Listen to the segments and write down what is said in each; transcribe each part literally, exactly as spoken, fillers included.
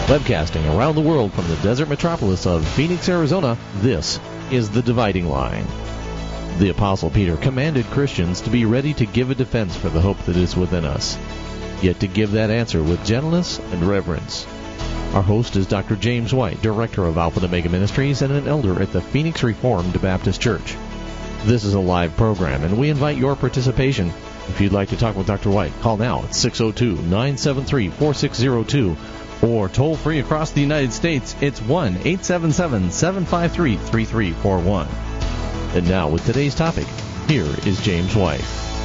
Webcasting around the world from the desert metropolis of Phoenix, Arizona, this is The Dividing Line. The Apostle Peter commanded Christians to be ready to give a defense for the hope that is within us, yet to give that answer with gentleness and reverence. Our host is Doctor James White, Director of Alpha and Omega Ministries and an elder at the Phoenix Reformed Baptist Church. This is a live program, and we invite your participation. If you'd like to talk with Doctor White, call now at six oh two, nine seven three, four six oh two, or toll free across the United States, it's one eight seven seven, seven five three, three three four one. And now, with today's topic, here is James White.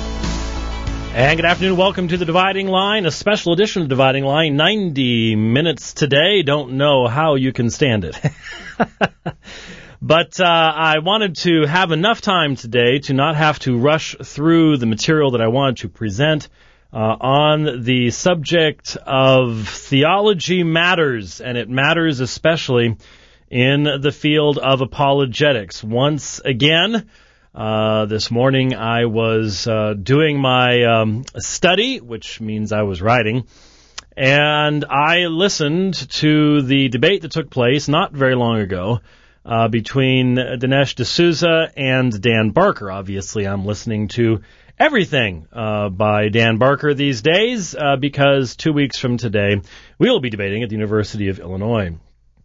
And good afternoon. Welcome to The Dividing Line, a special edition of Dividing Line. ninety minutes today. Don't know how you can stand it. But uh, I wanted to have enough time today to not have to rush through the material that I wanted to present uh, on the subject of theology matters, and it matters especially in the field of apologetics. Once again, uh, this morning I was uh, doing my um, study, which means I was writing, and I listened to the debate that took place not very long ago uh, between Dinesh D'Souza and Dan Barker. Obviously, I'm listening to everything uh, by Dan Barker these days uh, because two weeks from today we will be debating at the University of Illinois.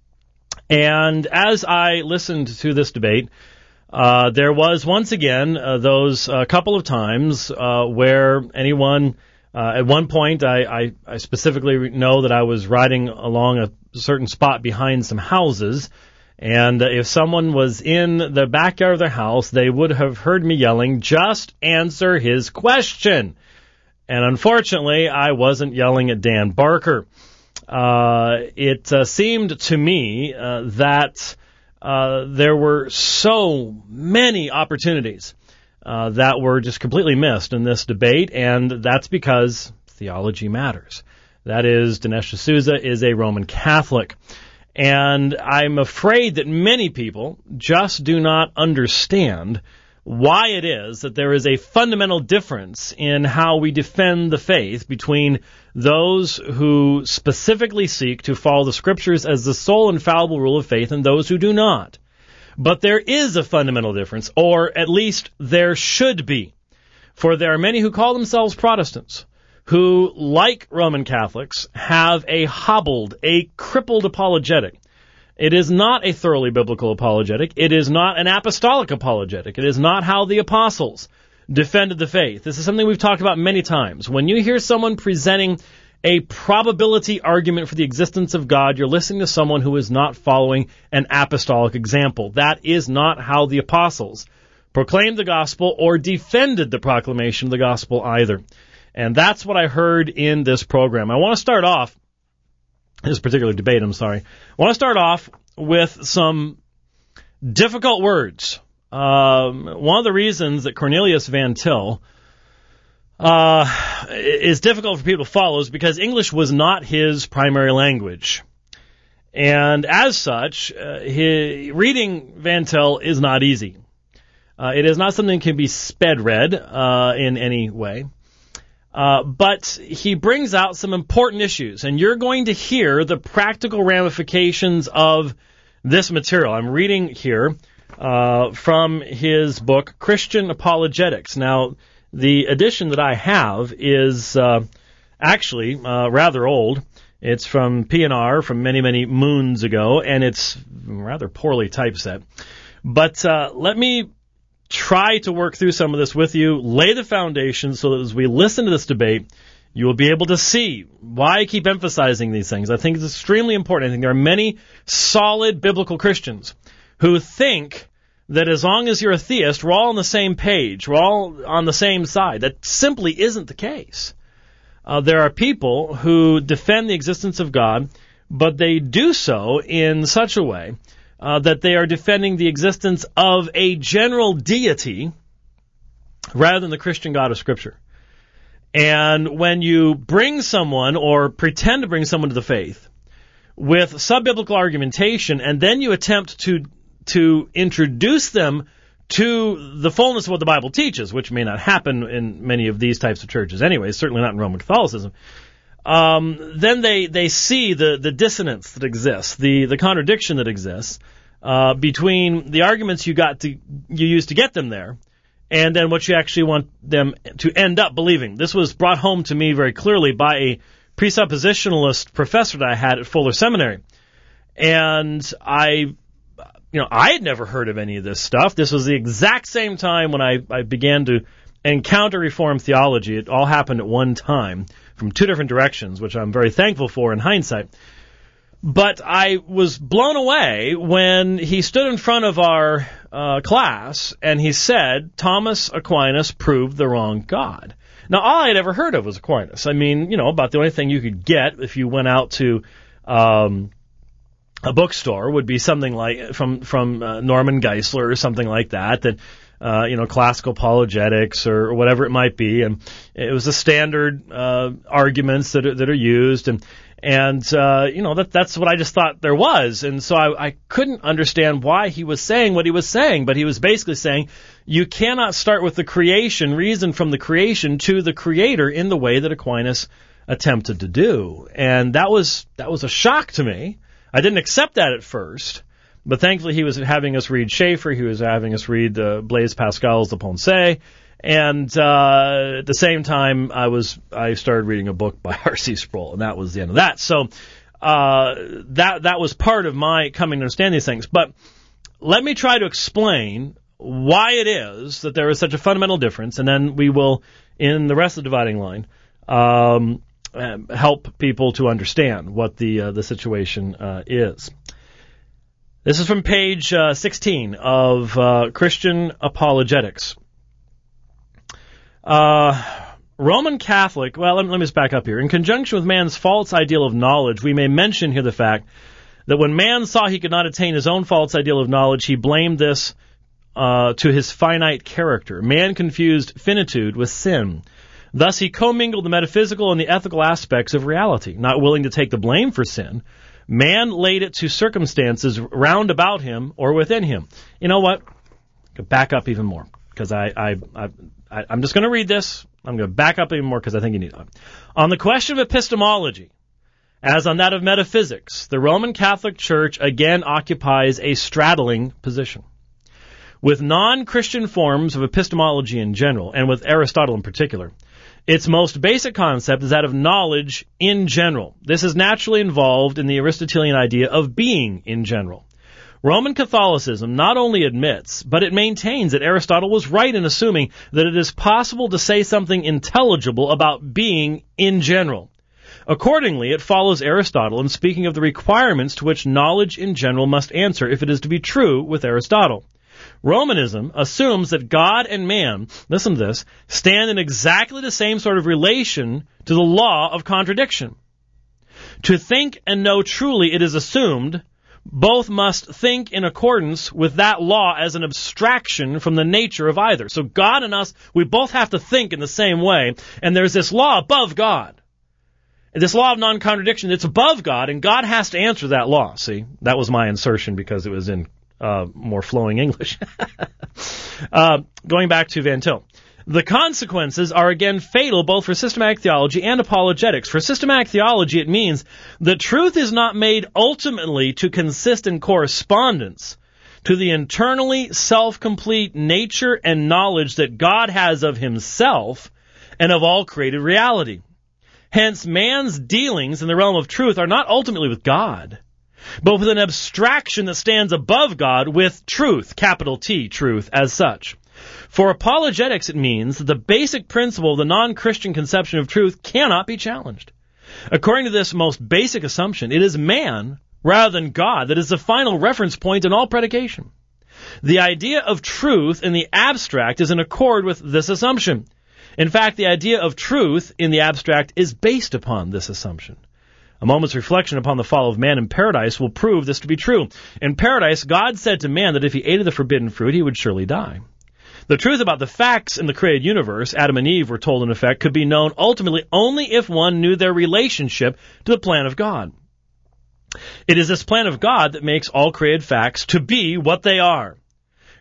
And as I listened to this debate, uh, there was once again uh, those uh, couple of times uh, where anyone, uh, at one point I, I, I specifically know that I was riding along a certain spot behind some houses, and uh, if someone was in the backyard of their house, they would have heard me yelling, "Just answer his question." And unfortunately, I wasn't yelling at Dan Barker. Uh, it uh, seemed to me uh, that uh, there were so many opportunities uh, that were just completely missed in this debate, and that's because theology matters. That is, Dinesh D'Souza is a Roman Catholic, and I'm afraid that many people just do not understand why it is that there is a fundamental difference in how we defend the faith between those who specifically seek to follow the Scriptures as the sole infallible rule of faith and those who do not. But there is a fundamental difference, or at least there should be. For there are many who call themselves Protestants who, like Roman Catholics, have a hobbled, a crippled apologetic. It is not a thoroughly biblical apologetic. It is not an apostolic apologetic. It is not how the apostles defended the faith. This is something we've talked about many times. When you hear someone presenting a probability argument for the existence of God, you're listening to someone who is not following an apostolic example. That is not how the apostles proclaimed the gospel or defended the proclamation of the gospel either. And that's what I heard in this program. I want to start off, this particular debate, I'm sorry. I want to start off with some difficult words. Um, one of the reasons that Cornelius Van Til uh, is difficult for people to follow is because English was not his primary language. And as such, uh, his, reading Van Til is not easy. Uh, it is not something that can be sped read uh, in any way. Uh, but he brings out some important issues, and you're going to hear the practical ramifications of this material. I'm reading here uh, from his book, Christian Apologetics. Now, the edition that I have is uh, actually uh, rather old. It's from P N R from many, many moons ago, and it's rather poorly typeset. But uh, let me try to work through some of this with you, lay the foundation so that as we listen to this debate, you will be able to see why I keep emphasizing these things. I think it's extremely important. I think there are many solid biblical Christians who think that as long as you're a theist, we're all on the same page, we're all on the same side. That simply isn't the case. Uh, there are people who defend the existence of God, but they do so in such a way Uh, that they are defending the existence of a general deity rather than the Christian God of Scripture. And when you bring someone or pretend to bring someone to the faith with sub-biblical argumentation and then you attempt to to introduce them to the fullness of what the Bible teaches, which may not happen in many of these types of churches anyway, certainly not in Roman Catholicism, um, then they, they see the, the dissonance that exists, the, the contradiction that exists uh, between the arguments you got to you used to get them there, and then what you actually want them to end up believing. This was brought home to me very clearly by a presuppositionalist professor that I had at Fuller Seminary. And I, you know, I had never heard of any of this stuff. This was the exact same time when I, I began to encounter Reformed theology. It all happened at one time from two different directions, which I'm very thankful for in hindsight. But I was blown away when he stood in front of our uh, class and he said, Thomas Aquinas proved the wrong God. Now, all I had ever heard of was Aquinas. I mean, you know, about the only thing you could get if you went out to um, a bookstore would be something like from from uh, Norman Geisler or something like that, that uh, you know, classical apologetics or, or whatever it might be, and it was the standard uh, arguments that are, that are used, and and uh, you know that that's what I just thought there was, and so I, I couldn't understand why he was saying what he was saying, but he was basically saying you cannot start with the creation, reason from the creation to the Creator in the way that Aquinas attempted to do, and that was that was a shock to me. I didn't accept that at first, but thankfully he was having us read Schaeffer, he was having us read uh, Blaise Pascal's The Pensée, and uh, at the same time I was I started reading a book by R C Sproul, and that was the end of that. So uh, that that was part of my coming to understand these things. But let me try to explain why it is that there is such a fundamental difference, and then we will, in the rest of the dividing line, um, help people to understand what the uh, the situation uh, is. This is from page uh, sixteen of uh, Christian Apologetics. Uh, Roman Catholic, well, let me, let me just back up here. In conjunction with man's false ideal of knowledge, we may mention here the fact that when man saw he could not attain his own false ideal of knowledge, he blamed this uh, to his finite character. Man confused finitude with sin. Thus, he commingled the metaphysical and the ethical aspects of reality. Not willing to take the blame for sin, man laid it to circumstances round about him or within him. You know what? Back up even more, because I, I, I, I, I'm just going to read this. I'm going to back up even more because I think you need it. On the question of epistemology, as on that of metaphysics, the Roman Catholic Church again occupies a straddling position. With non-Christian forms of epistemology in general, and with Aristotle in particular, its most basic concept is that of knowledge in general. This is naturally involved in the Aristotelian idea of being in general. Roman Catholicism not only admits, but it maintains that Aristotle was right in assuming that it is possible to say something intelligible about being in general. Accordingly, it follows Aristotle in speaking of the requirements to which knowledge in general must answer if it is to be true with Aristotle. Romanism assumes that God and man, listen to this, stand in exactly the same sort of relation to the law of contradiction. To think and know truly, it is assumed, both must think in accordance with that law as an abstraction from the nature of either. So God and us, we both have to think in the same way, and there's this law above God. This law of non-contradiction, it's above God, and God has to answer that law. See, that was my insertion because it was in Uh, more flowing English. uh, going back to Van Til. The consequences are again fatal both for systematic theology and apologetics. For systematic theology, it means that truth is not made ultimately to consist in correspondence to the internally self-complete nature and knowledge that God has of himself and of all created reality. Hence, man's dealings in the realm of truth are not ultimately with God, but with an abstraction that stands above God, with truth, capital T, truth, as such. For apologetics, it means that the basic principle of the non-Christian conception of truth cannot be challenged. According to this most basic assumption, it is man, rather than God, that is the final reference point in all predication. The idea of truth in the abstract is in accord with this assumption. In fact, the idea of truth in the abstract is based upon this assumption. A moment's reflection upon the fall of man in paradise will prove this to be true. In paradise, God said to man that if he ate of the forbidden fruit, he would surely die. The truth about the facts in the created universe, Adam and Eve were told in effect, could be known ultimately only if one knew their relationship to the plan of God. It is this plan of God that makes all created facts to be what they are.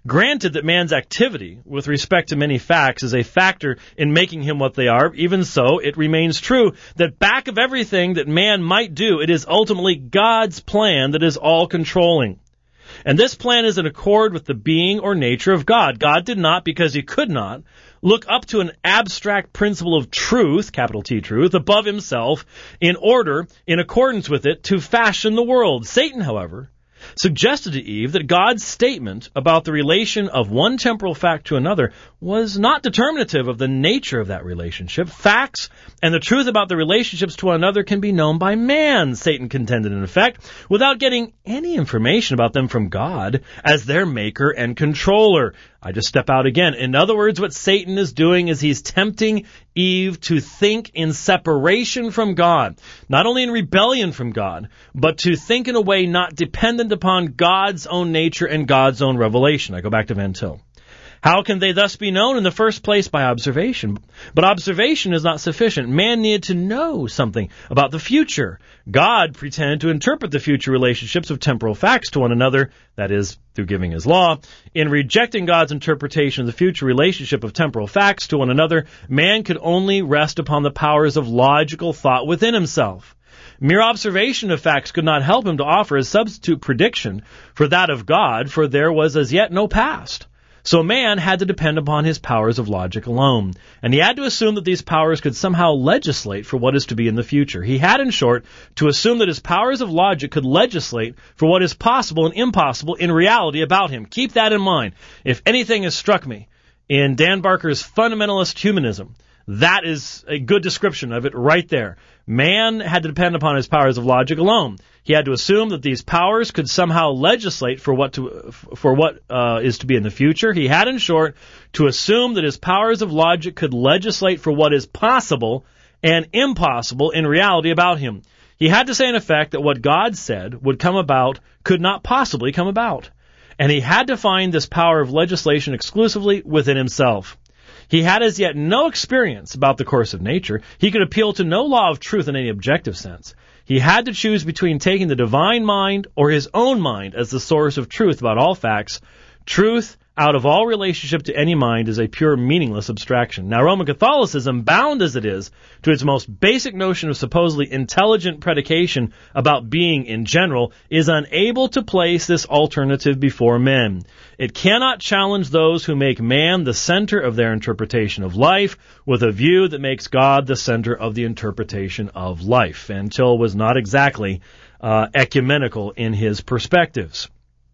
Granted that man's activity with respect to many facts is a factor in making him what they are, even so, it remains true that back of everything that man might do, it is ultimately God's plan that is all-controlling. And this plan is in accord with the being or nature of God. God did not, because he could not, look up to an abstract principle of truth, capital T truth, above himself in order, in accordance with it, to fashion the world. Satan, however, suggested to Eve that God's statement about the relation of one temporal fact to another was not determinative of the nature of that relationship. Facts and the truth about the relationships to one another can be known by man, Satan contended in effect, without getting any information about them from God as their maker and controller. I just step out again. In other words, what Satan is doing is he's tempting Eve to think in separation from God, not only in rebellion from God, but to think in a way not dependent upon God's own nature and God's own revelation. I go back to Van Til. How can they thus be known? In the first place, by observation. But observation is not sufficient. Man needed to know something about the future. God pretended to interpret the future relationships of temporal facts to one another, that is, through giving his law. In rejecting God's interpretation of the future relationship of temporal facts to one another, man could only rest upon the powers of logical thought within himself. Mere observation of facts could not help him to offer a substitute prediction for that of God, for there was as yet no past. So man had to depend upon his powers of logic alone, and he had to assume that these powers could somehow legislate for what is to be in the future. He had, in short, to assume that his powers of logic could legislate for what is possible and impossible in reality about him. Keep that in mind. If anything has struck me in Dan Barker's fundamentalist humanism, that is a good description of it right there. Man had to depend upon his powers of logic alone. He had to assume that these powers could somehow legislate for what to for what uh, is to be in the future. He had, in short, to assume that his powers of logic could legislate for what is possible and impossible in reality about him. He had to say, in effect, that what God said would come about could not possibly come about. And he had to find this power of legislation exclusively within himself. He had as yet no experience about the course of nature. He could appeal to no law of truth in any objective sense. He had to choose between taking the divine mind or his own mind as the source of truth about all facts. Truth, out of all relationship to any mind, is a pure, meaningless abstraction. Now, Roman Catholicism, bound as it is to its most basic notion of supposedly intelligent predication about being in general, is unable to place this alternative before men. It cannot challenge those who make man the center of their interpretation of life with a view that makes God the center of the interpretation of life. Van Til was not exactly uh, ecumenical in his perspectives.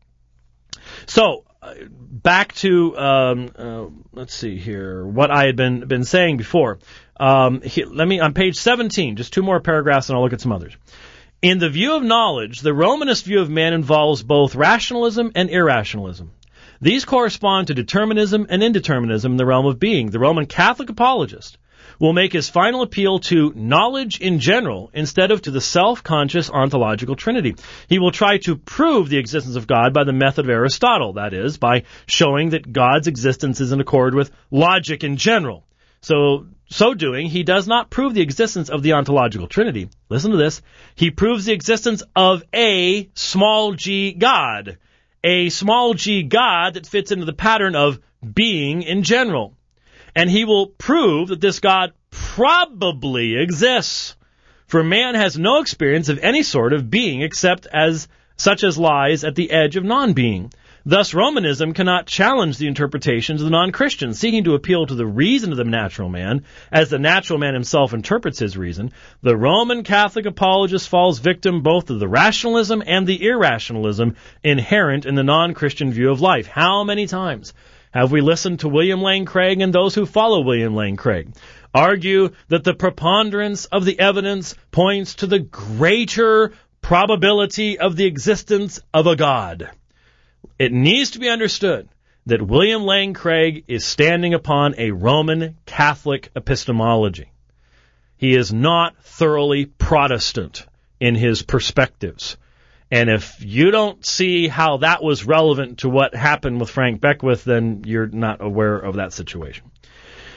So, back to, um, uh, let's see here, what I had been been saying before. Um, he, let me, on page seventeen, just two more paragraphs and I'll look at some others. In the view of knowledge, the Romanist view of man involves both rationalism and irrationalism. These correspond to determinism and indeterminism in the realm of being. The Roman Catholic apologist will make his final appeal to knowledge in general instead of to the self-conscious ontological trinity. He will try to prove the existence of God by the method of Aristotle, that is, by showing that God's existence is in accord with logic in general. So, so doing, he does not prove the existence of the ontological trinity. Listen to this. He proves the existence of a small g God. A small g God that fits into the pattern of being in general. And he will prove that this God probably exists. For man has no experience of any sort of being except as such as lies at the edge of non-being. Thus, Romanism cannot challenge the interpretations of the non-Christians, seeking to appeal to the reason of the natural man, as the natural man himself interprets his reason. The Roman Catholic apologist falls victim both to the rationalism and the irrationalism inherent in the non-Christian view of life. How many times have we listened to William Lane Craig and those who follow William Lane Craig argue that the preponderance of the evidence points to the greater probability of the existence of a God? It needs to be understood that William Lane Craig is standing upon a Roman Catholic epistemology. He is not thoroughly Protestant in his perspectives. And if you don't see how that was relevant to what happened with Frank Beckwith, then you're not aware of that situation.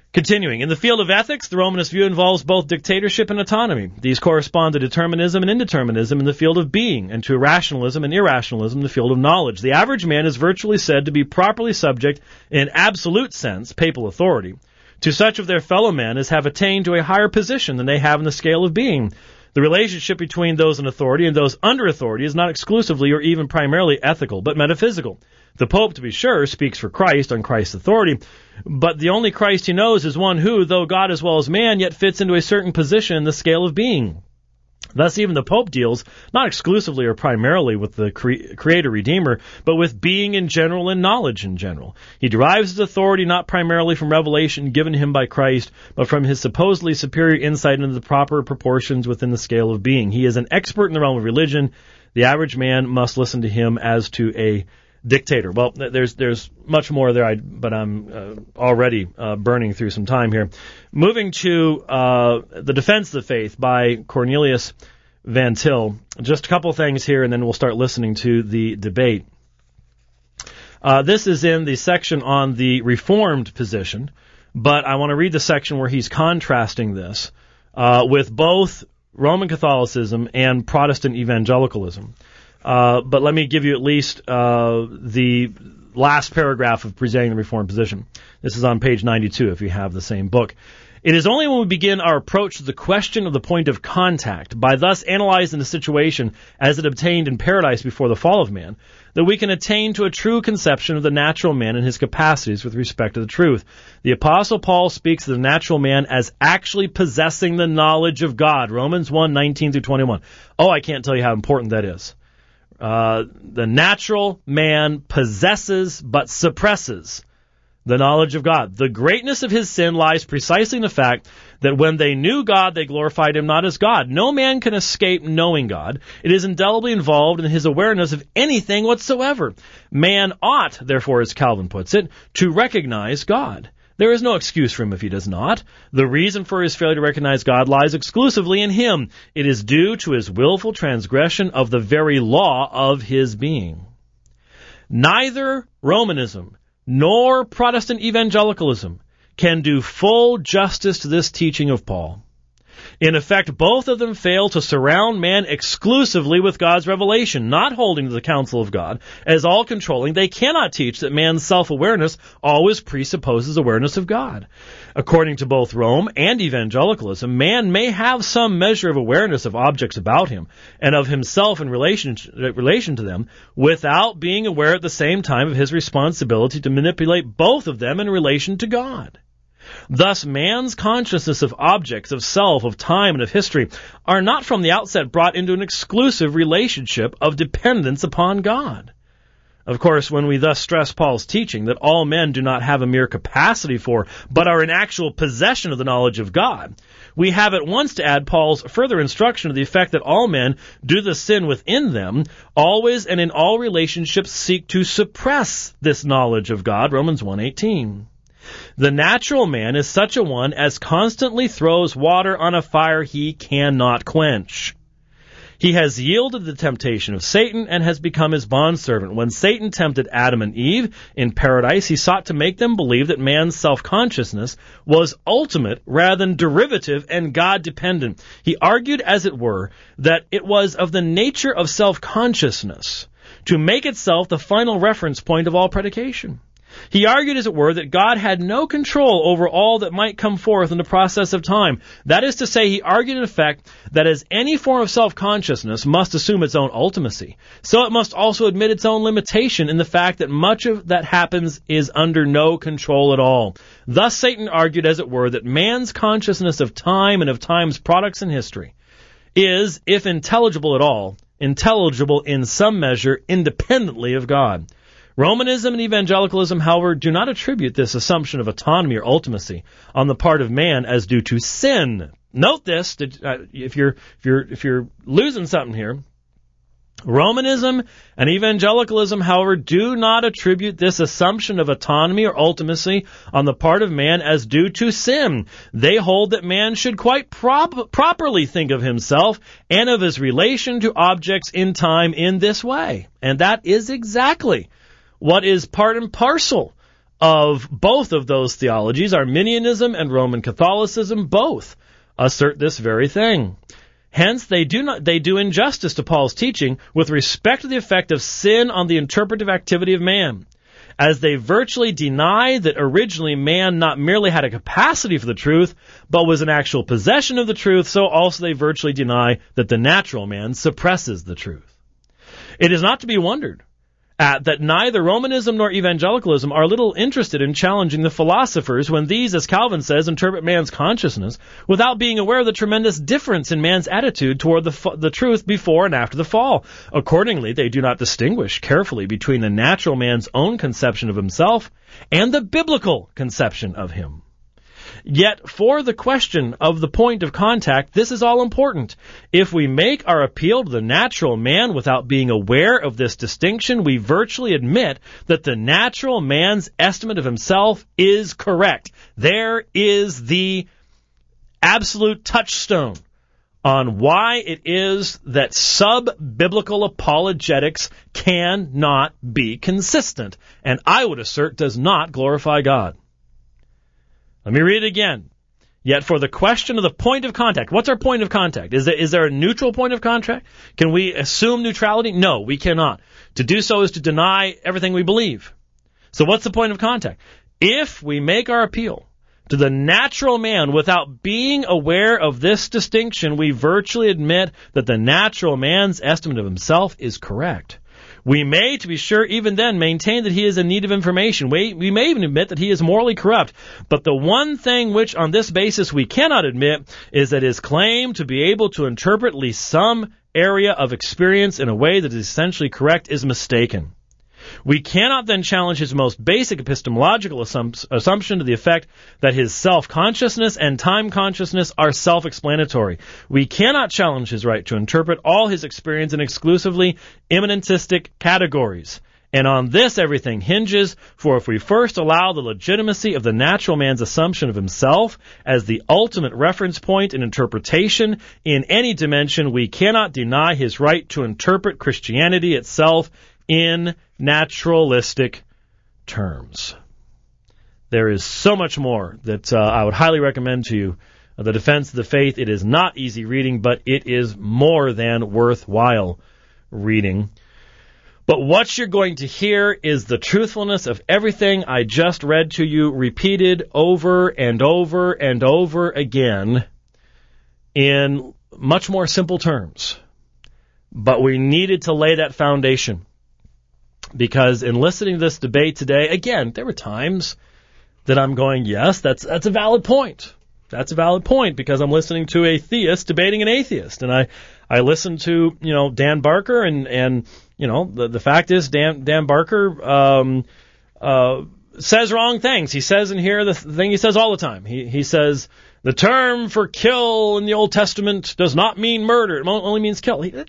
Continuing, in the field of ethics, the Romanist view involves both dictatorship and autonomy. These correspond to determinism and indeterminism in the field of being, and to rationalism and irrationalism in the field of knowledge. The average man is virtually said to be properly subject, in absolute sense, papal authority, to such of their fellow men as have attained to a higher position than they have in the scale of being. The relationship between those in authority and those under authority is not exclusively or even primarily ethical, but metaphysical. The Pope, to be sure, speaks for Christ on Christ's authority, but the only Christ he knows is one who, though God as well as man, yet fits into a certain position in the scale of being. Thus, even the Pope deals not exclusively or primarily with the cre- Creator-Redeemer, but with being in general and knowledge in general. He derives his authority not primarily from revelation given him by Christ, but from his supposedly superior insight into the proper proportions within the scale of being. He is an expert in the realm of religion. The average man must listen to him as to a dictator. Well, there's there's much more there, I, but I'm uh, already uh, burning through some time here. Moving to uh, The Defense of the Faith by Cornelius Van Til. Just a couple things here, and then we'll start listening to the debate. Uh, this is in the section on the Reformed position, but I want to read the section where he's contrasting this uh, with both Roman Catholicism and Protestant evangelicalism. Uh, but let me give you at least uh, the last paragraph of presenting the Reformed position. This is on page ninety-two if you have the same book. It is only when we begin our approach to the question of the point of contact, by thus analyzing the situation as it obtained in paradise before the fall of man, that we can attain to a true conception of the natural man and his capacities with respect to the truth. The Apostle Paul speaks of the natural man as actually possessing the knowledge of God. Romans one, nineteen through twenty-one. Oh, I can't tell you how important that is. Uh, the natural man possesses but suppresses the knowledge of God. The greatness of his sin lies precisely in the fact that when they knew God, they glorified him not as God. No man can escape knowing God. It is indelibly involved in his awareness of anything whatsoever. Man ought, therefore, as Calvin puts it, to recognize God. There is no excuse for him if he does not. The reason for his failure to recognize God lies exclusively in him. It is due to his willful transgression of the very law of his being. Neither Romanism nor Protestant evangelicalism can do full justice to this teaching of Paul. In effect, both of them fail to surround man exclusively with God's revelation, not holding to the counsel of God as all-controlling. They cannot teach that man's self-awareness always presupposes awareness of God. According to both Rome and evangelicalism, man may have some measure of awareness of objects about him and of himself in relation, relation to them, without being aware at the same time of his responsibility to manipulate both of them in relation to God. Thus, man's consciousness of objects, of self, of time, and of history are not from the outset brought into an exclusive relationship of dependence upon God. Of course, when we thus stress Paul's teaching that all men do not have a mere capacity for, but are in actual possession of the knowledge of God, we have at once to add Paul's further instruction to the effect that all men do the sin within them, always and in all relationships seek to suppress this knowledge of God, Romans one eighteen. The natural man is such a one as constantly throws water on a fire he cannot quench. He has yielded to the temptation of Satan and has become his bondservant. When Satan tempted Adam and Eve in paradise, he sought to make them believe that man's self-consciousness was ultimate rather than derivative and God-dependent. He argued, as it were, that it was of the nature of self-consciousness to make itself the final reference point of all predication. He argued, as it were, that God had no control over all that might come forth in the process of time. That is to say, he argued in effect that as any form of self-consciousness must assume its own ultimacy, so it must also admit its own limitation in the fact that much of that happens is under no control at all. Thus Satan argued, as it were, that man's consciousness of time and of time's products and history is, if intelligible at all, intelligible in some measure independently of God. Romanism and evangelicalism, however, do not attribute this assumption of autonomy or ultimacy on the part of man as due to sin. Note this, if you're if you're if you're losing something here. Romanism and evangelicalism, however, do not attribute this assumption of autonomy or ultimacy on the part of man as due to sin. They hold that man should quite prop- properly think of himself and of his relation to objects in time in this way. And that is exactly what is part and parcel of both of those theologies, Arminianism and Roman Catholicism, both assert this very thing. Hence, they do not, they do injustice to Paul's teaching with respect to the effect of sin on the interpretive activity of man, as they virtually deny that originally man not merely had a capacity for the truth, but was in actual possession of the truth, so also they virtually deny that the natural man suppresses the truth. It is not to be wondered at that neither Romanism nor evangelicalism are little interested in challenging the philosophers when these, as Calvin says, interpret man's consciousness without being aware of the tremendous difference in man's attitude toward the, the truth before and after the fall. Accordingly, they do not distinguish carefully between the natural man's own conception of himself and the biblical conception of him. Yet, for the question of the point of contact, this is all important. If we make our appeal to the natural man without being aware of this distinction, we virtually admit that the natural man's estimate of himself is correct. There is the absolute touchstone on why it is that sub-biblical apologetics cannot be consistent, and I would assert does not glorify God. Let me read it again. Yet for the question of the point of contact, what's our point of contact? Is there, is there a neutral point of contact? Can we assume neutrality? No, we cannot. To do so is to deny everything we believe. So what's the point of contact? If we make our appeal to the natural man without being aware of this distinction, we virtually admit that the natural man's estimate of himself is correct. We may, to be sure, even then maintain that he is in need of information. We, we may even admit that he is morally corrupt. But the one thing which on this basis we cannot admit is that his claim to be able to interpret at least some area of experience in a way that is essentially correct is mistaken. We cannot then challenge his most basic epistemological assump- assumption to the effect that his self-consciousness and time-consciousness are self-explanatory. We cannot challenge his right to interpret all his experience in exclusively immanentistic categories. And on this everything hinges, for if we first allow the legitimacy of the natural man's assumption of himself as the ultimate reference point in interpretation in any dimension, we cannot deny his right to interpret Christianity itself in naturalistic terms. There is so much more that uh, I would highly recommend to you. Uh, the Defense of the Faith, it is not easy reading, but it is more than worthwhile reading. But what you're going to hear is the truthfulness of everything I just read to you, repeated over and over and over again in much more simple terms. But we needed to lay that foundation. Because in listening to this debate today, again, there were times that I'm going, yes, that's that's a valid point. That's a valid point because I'm listening to a theist debating an atheist. And I, I listened to, you know, Dan Barker and, and you know, the, the fact is Dan, Dan Barker um, uh, says wrong things. He says in here the thing he says all the time. He, he says the term for kill in the Old Testament does not mean murder. It only means kill. He,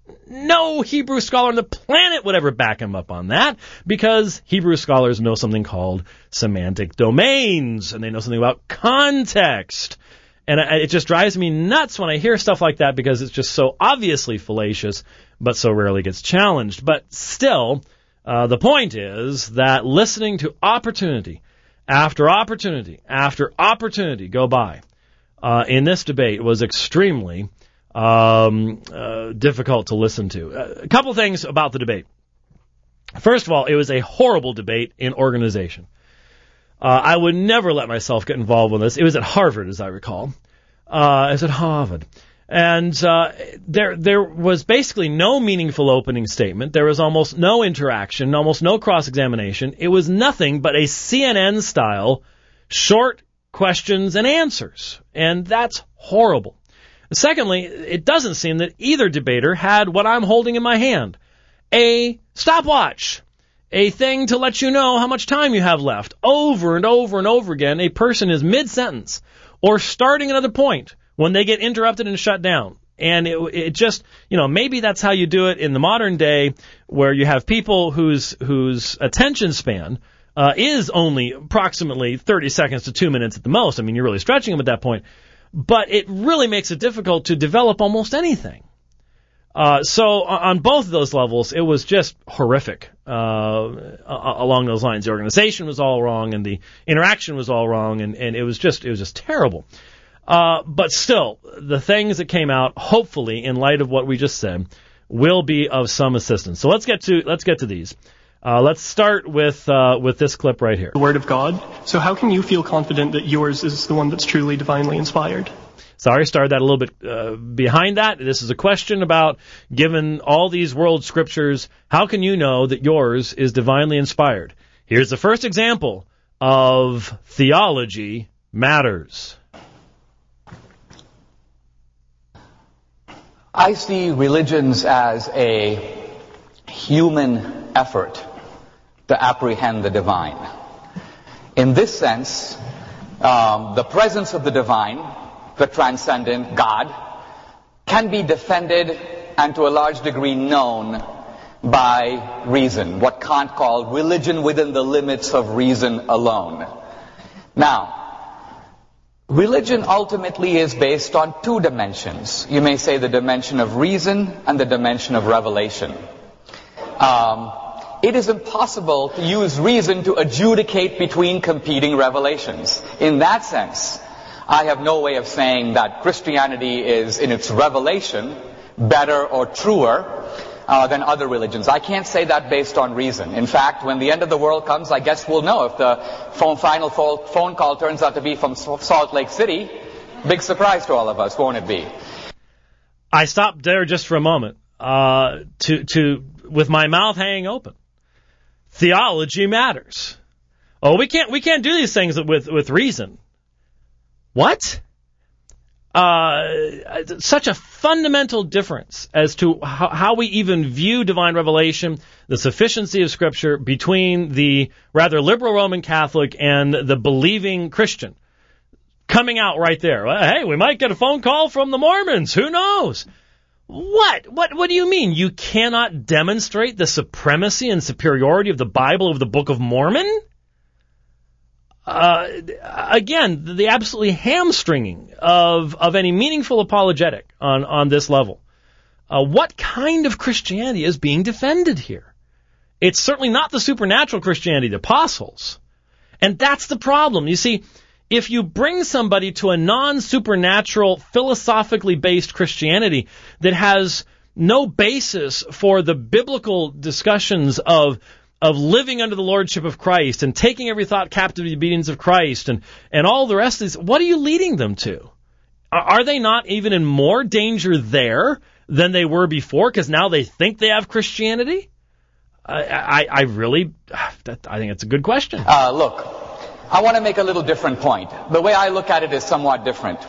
No Hebrew scholar on the planet would ever back him up on that because Hebrew scholars know something called semantic domains and they know something about context. And it just drives me nuts when I hear stuff like that because it's just so obviously fallacious but so rarely gets challenged. But still, uh, the point is that listening to opportunity after opportunity after opportunity go by uh, in this debate was extremely Um, uh, difficult to listen to. Uh, a couple things about the debate. First of all, it was a horrible debate in organization. Uh, I would never let myself get involved with this. It was at Harvard, as I recall. Uh, it was at Harvard. And uh, there there was basically no meaningful opening statement. There was almost no interaction, almost no cross-examination. It was nothing but a C N N-style short questions and answers. And that's horrible. Secondly, it doesn't seem that either debater had what I'm holding in my hand, a stopwatch, a thing to let you know how much time you have left. Over and over and over again, a person is mid-sentence or starting another point when they get interrupted and shut down. And it, it just, you know, maybe that's how you do it in the modern day where you have people whose whose attention span uh, is only approximately thirty seconds to two minutes at the most. I mean, you're really stretching them at that point. But it really makes it difficult to develop almost anything. Uh, so on both of those levels, it was just horrific uh, along those lines. The organization was all wrong, and the interaction was all wrong, and, and it was just it was just terrible. Uh, but still, the things that came out, hopefully, in light of what we just said, will be of some assistance. So let's get to let's get to these. Uh, let's start with uh, with this clip right here. The Word of God. So how can you feel confident that yours is the one that's truly divinely inspired? Sorry, started that a little bit uh, behind that. This is a question about, given all these world scriptures, how can you know that yours is divinely inspired? Here's the first example of theology matters. I see religions as a human effort to apprehend the divine. In this sense, um, the presence of the divine, the transcendent God, can be defended and to a large degree known by reason, what Kant called religion within the limits of reason alone. Now, religion ultimately is based on two dimensions. You may say the dimension of reason and the dimension of revelation. Um, it is impossible to use reason to adjudicate between competing revelations. In that sense, I have no way of saying that Christianity is, in its revelation, better or truer uh, than other religions. I can't say that based on reason. In fact, when the end of the world comes, I guess we'll know if the phone, final phone call turns out to be from Salt Lake City. Big surprise to all of us, won't it be? I stopped there just for a moment uh, to, to, with my mouth hanging open. Theology matters. Oh, we can't we can't do these things with with reason. What? Uh, such a fundamental difference as to how, how we even view divine revelation, the sufficiency of Scripture, between the rather liberal Roman Catholic and the believing Christian. Coming out right there. Hey, we might get a phone call from the Mormons. Who knows? What? What What do you mean? You cannot demonstrate the supremacy and superiority of the Bible over the Book of Mormon? Uh, again, the absolutely hamstringing of, of any meaningful apologetic on, on this level. Uh, what kind of Christianity is being defended here? It's certainly not the supernatural Christianity of the apostles. And that's the problem. You see, if you bring somebody to a non-supernatural, philosophically based Christianity that has no basis for the biblical discussions of of living under the lordship of Christ and taking every thought captive to the obedience of Christ and, and all the rest of these, what are you leading them to? Are, are they not even in more danger there than they were before because now they think they have Christianity? I, I, I really, that, I think it's a good question. Uh, look, I want to make a little different point. The way I look at it is somewhat different.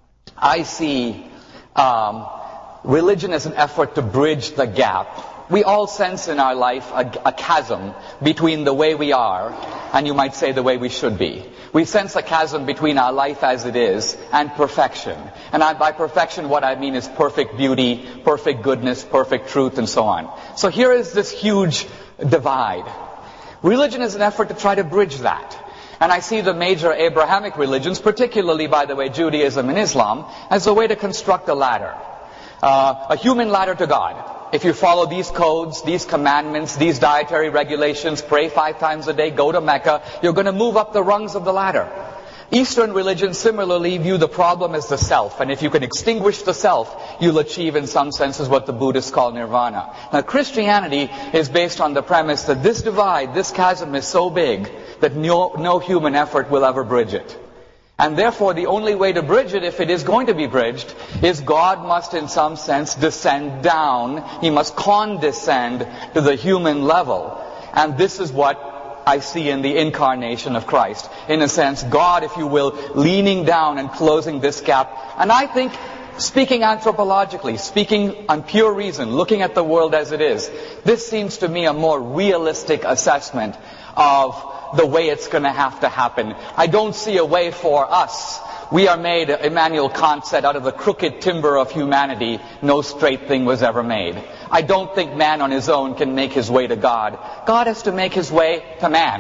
I see um, religion as an effort to bridge the gap. We all sense in our life a, a chasm between the way we are and you might say the way we should be. We sense a chasm between our life as it is and perfection. And I, by perfection what I mean is perfect beauty, perfect goodness, perfect truth, and so on. So here is this huge divide. Religion is an effort to try to bridge that. And I see the major Abrahamic religions, particularly, by the way, Judaism and Islam, as a way to construct a ladder. Uh, a human ladder to God. If you follow these codes, these commandments, these dietary regulations, pray five times a day, go to Mecca, you're going to move up the rungs of the ladder. Eastern religions similarly view the problem as the self, and if you can extinguish the self, you'll achieve in some senses what the Buddhists call nirvana. Now Christianity is based on the premise that this divide, this chasm is so big that no, no human effort will ever bridge it. And therefore the only way to bridge it, if it is going to be bridged, is God must in some sense descend down. He must condescend to the human level. And this is what I see in the incarnation of Christ. In a sense, God, if you will, leaning down and closing this gap. And I think, speaking anthropologically, speaking on pure reason, looking at the world as it is, this seems to me a more realistic assessment of the way it's going to have to happen. I don't see a way for us. We are made, Immanuel Kant said, out of the crooked timber of humanity, no straight thing was ever made. I don't think man on his own can make his way to God. God has to make his way to man.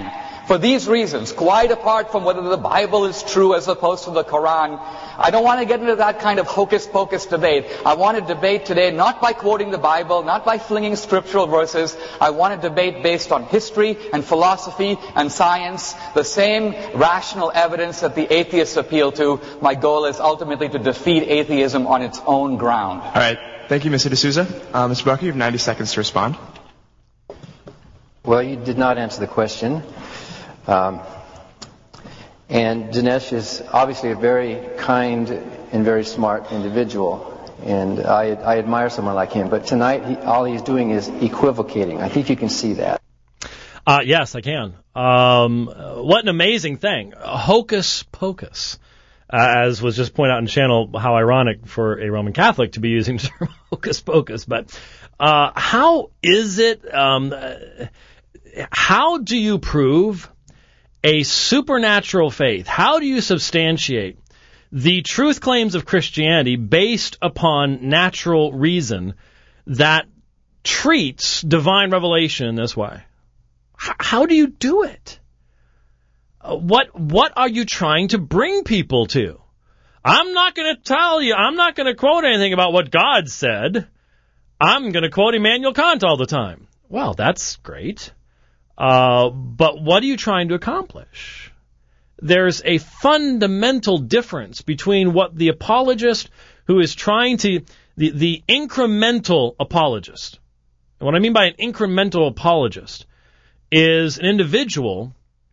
For these reasons, quite apart from whether the Bible is true as opposed to the Quran, I don't want to get into that kind of hocus-pocus debate. I want to debate today not by quoting the Bible, not by flinging scriptural verses. I want to debate based on history and philosophy and science, the same rational evidence that the atheists appeal to. My goal is ultimately to defeat atheism on its own ground. All right. Thank you, Mister D'Souza. Uh, Mister Bucky, you have ninety seconds to respond. Well, you did not answer the question. Um, and Dinesh is obviously a very kind and very smart individual, and I, I admire someone like him. But tonight, he, all he's doing is equivocating. I think you can see that. Uh, yes, I can. Um, what an amazing thing. Hocus pocus. Uh, as was just pointed out in the channel, how ironic for a Roman Catholic to be using the term hocus pocus. But uh, how is it, um, how do you prove a supernatural faith? How do you substantiate the truth claims of Christianity based upon natural reason that treats divine revelation in this way? H- how do you do it? Uh, what what are you trying to bring people to? I'm not going to tell you, I'm not going to quote anything about what God said. I'm going to quote Immanuel Kant all the time. Well, that's great. Uh, but what are you trying to accomplish? There's a fundamental difference between what the apologist who is trying to, the, the incremental apologist. And what I mean by an incremental apologist is an individual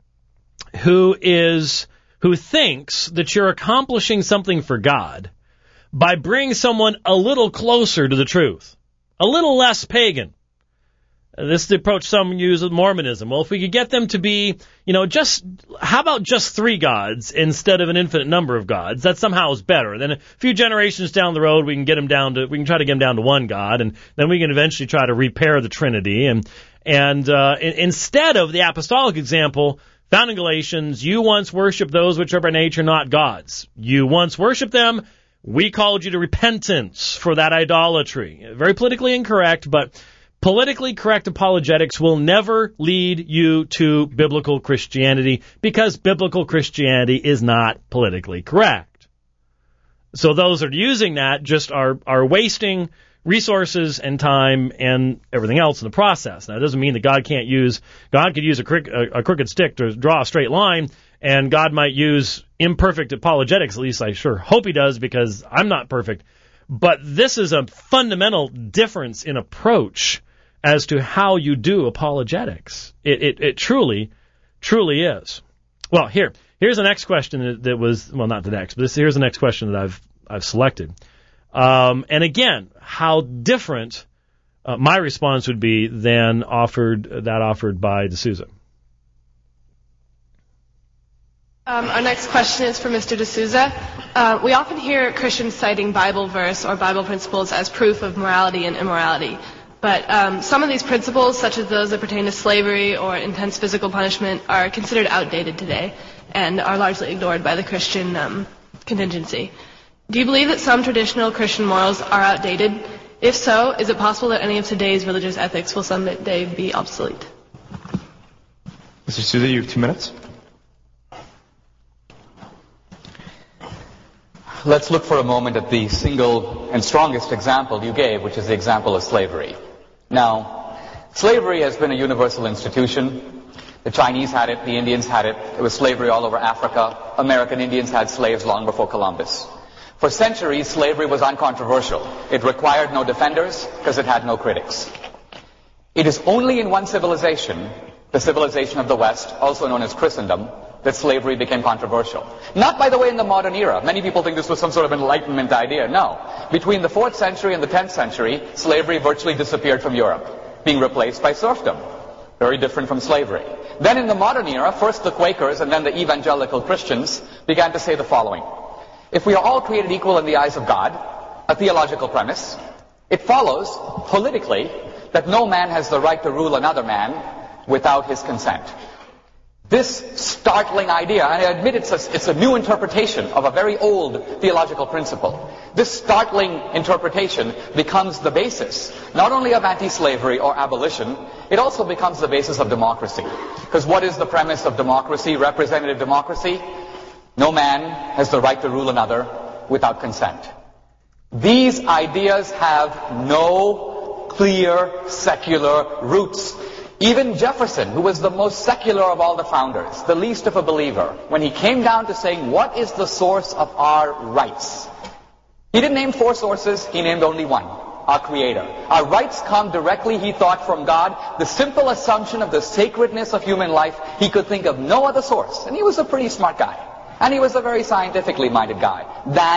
who is, who thinks that you're accomplishing something for God by bringing someone a little closer to the truth, a little less pagan. This is the approach some use with Mormonism. Well, if we could get them to be, you know, just, how about just three gods instead of an infinite number of gods? That somehow is better. Then a few generations down the road, we can get them down to, we can try to get them down to one God, and then we can eventually try to repair the Trinity. And, and, uh, instead of the apostolic example, found in Galatians, you once worshiped those which are by nature not gods. You once worshiped them. We called you to repentance for that idolatry. Very politically incorrect, but politically correct apologetics will never lead you to biblical Christianity because biblical Christianity is not politically correct. So those that are using that just are, are wasting resources and time and everything else in the process. Now, it doesn't mean that God can't use, God could use a, crick, a, a crooked stick to draw a straight line, and God might use imperfect apologetics. At least I sure hope he does, because I'm not perfect. But this is a fundamental difference in approach as to how you do apologetics. It, it, it truly, truly is. Well, here, here's the next question that, that was, well, not the next, but this, here's the next question that I've, I've selected. Um, and again, how different uh, my response would be than offered, that offered by D'Souza. Um, our next question is for Mister D'Souza. Uh, we often hear Christians citing Bible verse or Bible principles as proof of morality and immorality. But um, some of these principles, such as those that pertain to slavery or intense physical punishment, are considered outdated today and are largely ignored by the Christian um, contingency. Do you believe that some traditional Christian morals are outdated? If so, is it possible that any of today's religious ethics will someday be obsolete? Mister D'Souza, you have two minutes. Let's look for a moment at the single and strongest example you gave, which is the example of slavery. Now, slavery has been a universal institution. The Chinese had it, the Indians had it. There was slavery all over Africa. American Indians had slaves long before Columbus. For centuries, slavery was uncontroversial. It required no defenders because it had no critics. It is only in one civilization, the civilization of the West, also known as Christendom, that slavery became controversial. Not, by the way, in the modern era. Many people think this was some sort of Enlightenment idea. No. Between the fourth century and the tenth century, slavery virtually disappeared from Europe, being replaced by serfdom. Very different from slavery. Then in the modern era, first the Quakers and then the evangelical Christians began to say the following. If we are all created equal in the eyes of God, a theological premise, it follows, politically, that no man has the right to rule another man without his consent. This startling idea, and I admit it's a, it's a new interpretation of a very old theological principle. This startling interpretation becomes the basis, not only of anti-slavery or abolition, it also becomes the basis of democracy. Because what is the premise of democracy, representative democracy? No man has the right to rule another without consent. These ideas have no clear secular roots. Even Jefferson, who was the most secular of all the founders, the least of a believer, when he came down to saying, what is the source of our rights? He didn't name four sources, he named only one, our Creator. Our rights come directly, he thought, from God. The simple assumption of the sacredness of human life, he could think of no other source. And he was a pretty smart guy. And he was a very scientifically minded guy, than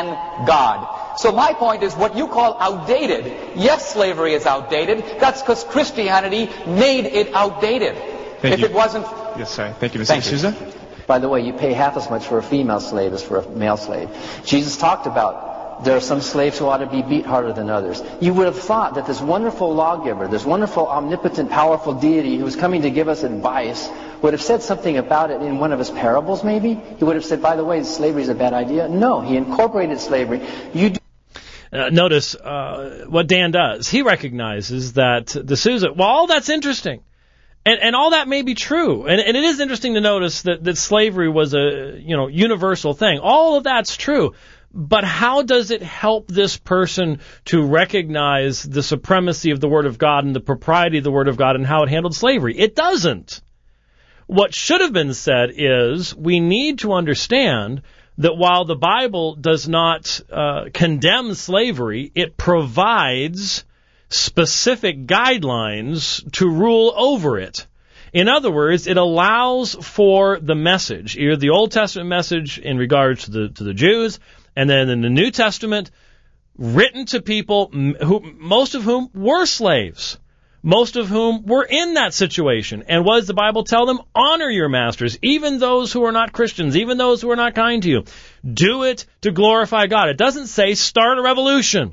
God. So my point is, what you call outdated, yes, slavery is outdated. That's because Christianity made it outdated. Thank if you. it wasn't... Yes, sorry. Thank you, Mister Thank you. D'Souza. By the way, you pay half as much for a female slave as for a male slave. Jesus talked about there are some slaves who ought to be beat harder than others. You would have thought that this wonderful lawgiver, this wonderful, omnipotent, powerful deity who was coming to give us advice would have said something about it in one of his parables, maybe. He would have said, by the way, slavery is a bad idea. No, he incorporated slavery. You do Uh, notice uh, what Dan does. He recognizes that D'Souza, well, all that's interesting. And, and all that may be true. And, and it is interesting to notice that, that slavery was a, you know, universal thing. All of that's true. But how does it help this person to recognize the supremacy of the Word of God and the propriety of the Word of God and how it handled slavery? It doesn't. What should have been said is we need to understand that while the Bible does not uh, condemn slavery, it provides specific guidelines to rule over it. In other words, it allows for the message, either the Old Testament message in regards to the to the Jews, and then in the New Testament, written to people who most of whom were slaves. Most of whom were in that situation. And what does the Bible tell them? Honor your masters, even those who are not Christians, even those who are not kind to you. Do it to glorify God. It doesn't say start a revolution.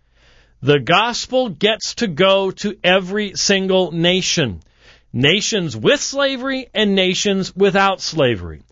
The gospel gets to go to every single nation. Nations with slavery and nations without slavery.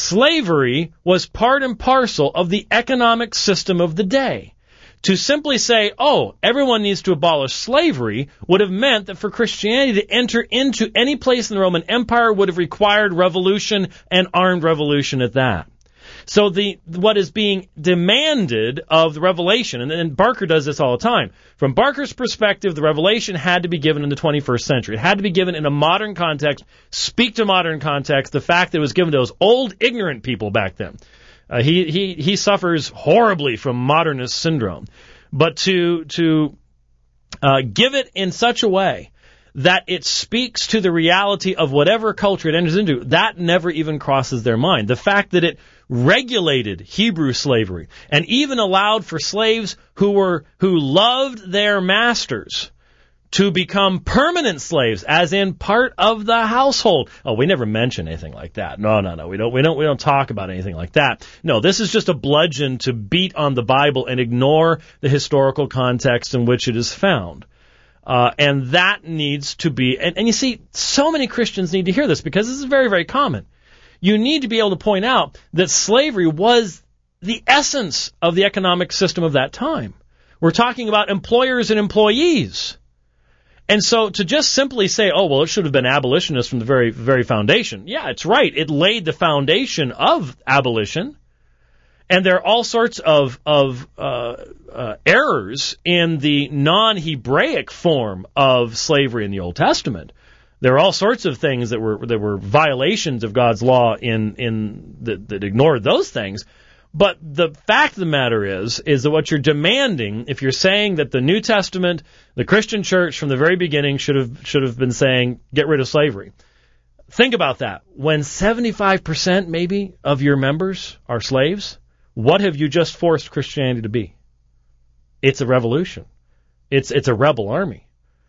Slavery was part and parcel of the economic system of the day. To simply say, oh, everyone needs to abolish slavery would have meant that for Christianity to enter into any place in the Roman Empire would have required revolution and armed revolution at that. So the what is being demanded of the revelation, and, and Barker does this all the time, from Barker's perspective, the revelation had to be given in the twenty-first century. It had to be given in a modern context, speak to modern context, the fact that it was given to those old, ignorant people back then. Uh, he, he, he suffers horribly from modernist syndrome. But to, to, uh, give it in such a way that it speaks to the reality of whatever culture it enters into, that never even crosses their mind. The fact that it regulated Hebrew slavery and even allowed for slaves who were, who loved their masters to become permanent slaves, as in part of the household. Oh, we never mention anything like that. No, no, no. We don't, we don't, we don't talk about anything like that. No, this is just a bludgeon to beat on the Bible and ignore the historical context in which it is found. Uh, and that needs to be, and, and you see, so many Christians need to hear this because this is very, very common. You need to be able to point out that slavery was the essence of the economic system of that time. We're talking about employers and employees. And so to just simply say, oh, well, it should have been abolitionists from the very, very foundation. Yeah, it's right. It laid the foundation of abolition. And there are all sorts of, of, uh, uh, errors in the non-Hebraic form of slavery in the Old Testament. There are all sorts of things that were, that were violations of God's law in, in, that, that ignored those things. But the fact of the matter is, is that what you're demanding, if you're saying that the New Testament, the Christian church from the very beginning should have, should have been saying, get rid of slavery. Think about that. When seventy-five percent maybe of your members are slaves, what have you just forced Christianity to be? It's a revolution. It's, it's a rebel army.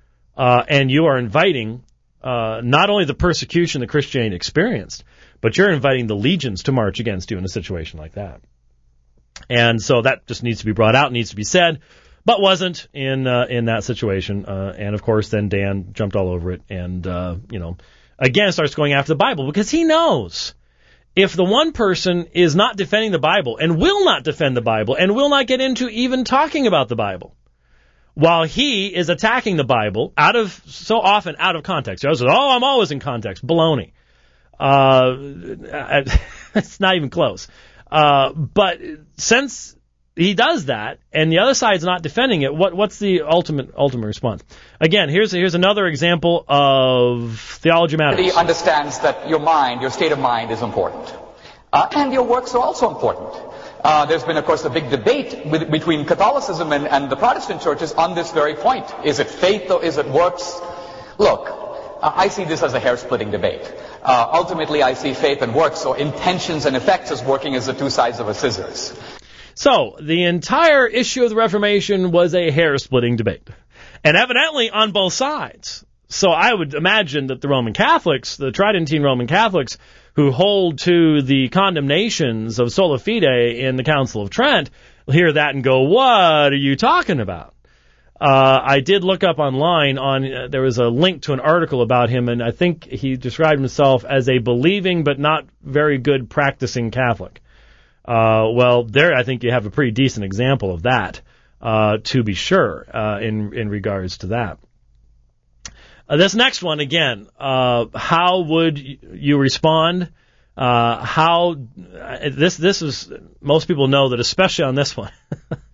Uh, and you are inviting, uh, not only the persecution that Christianity experienced, but you're inviting the legions to march against you in a situation like that. And so that just needs to be brought out, needs to be said. but wasn't in uh, in that situation. Uh, and of course, then Dan jumped all over it, and uh, you know, again starts going after the Bible because he knows if the one person is not defending the Bible and will not defend the Bible and will not get into even talking about the Bible, while he is attacking the Bible out of so often out of context. I said, "Oh, I'm always in context." Baloney. Uh, it's not even close. Uh, but since he does that, and the other side's not defending it, what what's the ultimate ultimate response? Again, here's here's another example of Theology Matters. He understands that your mind, your state of mind, is important, uh, and your works are also important. Uh, there's been, of course, a big debate with, between Catholicism and, and the Protestant churches on this very point. Is it faith or is it works? Look, uh, I see this as a hair-splitting debate. Uh, ultimately, I see faith and works, or intentions and effects, as working as the two sides of a scissors. So, the entire issue of the Reformation was a hair-splitting debate. And evidently on both sides. So I would imagine that the Roman Catholics, the Tridentine Roman Catholics, who hold to the condemnations of sola fide in the Council of Trent, hear that and go, what are you talking about? Uh, I did look up online, on uh, there was a link to an article about him, and I think he described himself as a believing but not very good practicing Catholic. Uh, well, there I think you have a pretty decent example of that, uh, to be sure, uh, in, in regards to that. Uh, this next one, again, uh, how would you respond? Uh, how, uh, this, this is, most people know that especially on this one,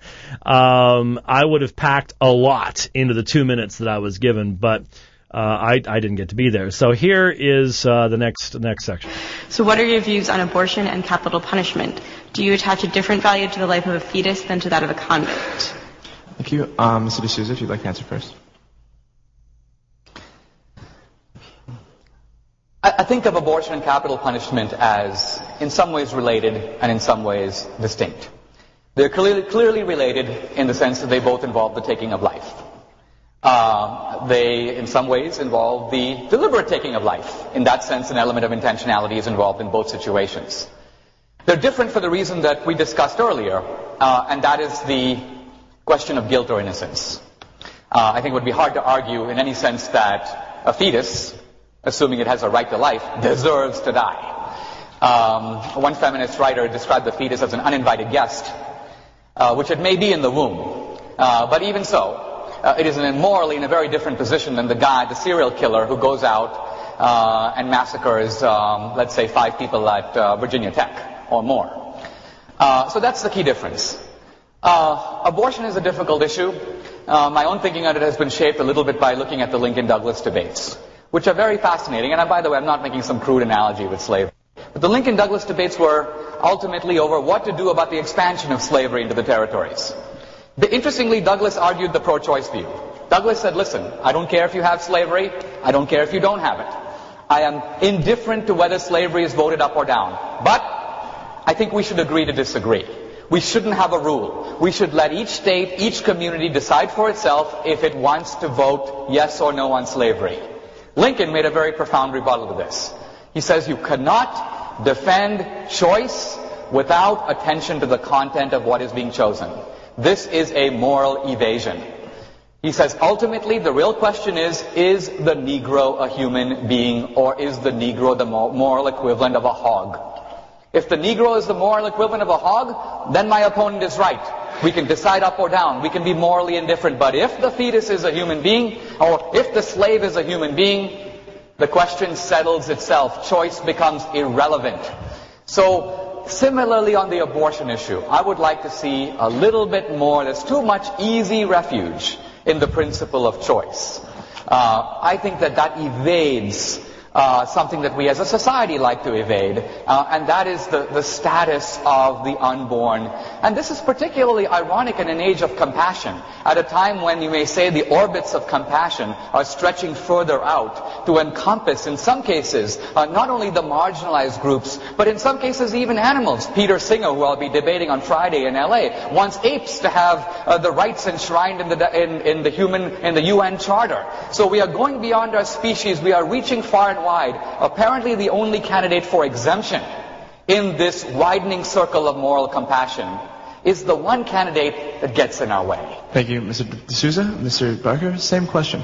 um, I would have packed a lot into the two minutes that I was given, but, uh, I, I didn't get to be there. So here is, uh, the next, the next section. So what are your views on abortion and capital punishment? Do you attach a different value to the life of a fetus than to that of a convict? Thank you. Um, Mister D'Souza, if you'd like to answer first. I think of abortion and capital punishment as in some ways related and in some ways distinct. They're clearly, clearly related in the sense that they both involve the taking of life. Uh, they, in some ways, involve the deliberate taking of life. In that sense, an element of intentionality is involved in both situations. They're different for the reason that we discussed earlier, uh, and that is the question of guilt or innocence. Uh, I think it would be hard to argue in any sense that a fetus, assuming it has a right to life, deserves to die. Um, one feminist writer described the fetus as an uninvited guest, uh, which it may be in the womb. Uh, but even so, uh, it is in morally in a very different position than the guy, the serial killer, who goes out uh, and massacres, um, let's say, five people at uh, Virginia Tech or more. Uh, so that's the key difference. Uh, abortion is a difficult issue. Uh, my own thinking on it has been shaped a little bit by looking at the Lincoln-Douglas debates, which are very fascinating. And I, by the way, I'm not making some crude analogy with slavery. But the Lincoln-Douglas debates were ultimately over what to do about the expansion of slavery into the territories. The, interestingly, Douglas argued the pro-choice view. Douglas said, listen, I don't care if you have slavery. I don't care if you don't have it. I am indifferent to whether slavery is voted up or down. But I think we should agree to disagree. We shouldn't have a rule. We should let each state, each community decide for itself if it wants to vote yes or no on slavery. Lincoln made a very profound rebuttal to this. He says you cannot defend choice without attention to the content of what is being chosen. This is a moral evasion. He says ultimately the real question is, is the Negro a human being, or is the Negro the moral equivalent of a hog? If the Negro is the moral equivalent of a hog, then my opponent is right. We can decide up or down. We can be morally indifferent. But if the fetus is a human being, or if the slave is a human being, the question settles itself. Choice becomes irrelevant. So, similarly on the abortion issue, I would like to see a little bit more. There's too much easy refuge in the principle of choice. Uh, I think that that evades Uh, something that we as a society like to evade, uh, and that is the, the status of the unborn. And this is particularly ironic in an age of compassion, at a time when you may say the orbits of compassion are stretching further out to encompass, in some cases, uh, not only the marginalized groups, but in some cases even animals. Peter Singer, who I'll be debating on Friday in L A, wants apes to have uh, the rights enshrined in the, in, in the human, in the U N Charter. So we are going beyond our species. We are reaching far and wide. Apparently the only candidate for exemption in this widening circle of moral compassion is the one candidate that gets in our way. Thank you, Mister D'Souza. Mister Barker, same question.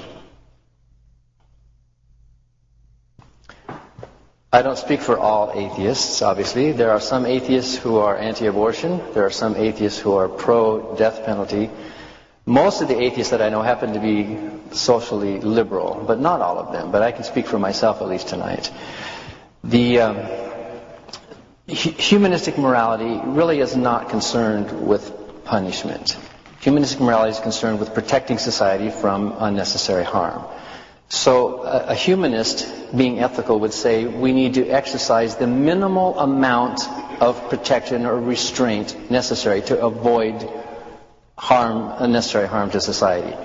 I don't speak for all atheists, obviously. There are some atheists who are anti-abortion. There are some atheists who are pro-death penalty. Most of the atheists that I know happen to be socially liberal, but not all of them. But I can speak for myself at least tonight. The um, hu- humanistic morality really is not concerned with punishment. Humanistic morality is concerned with protecting society from unnecessary harm. So a, a humanist, being ethical, would say we need to exercise the minimal amount of protection or restraint necessary to avoid harm, unnecessary harm to society.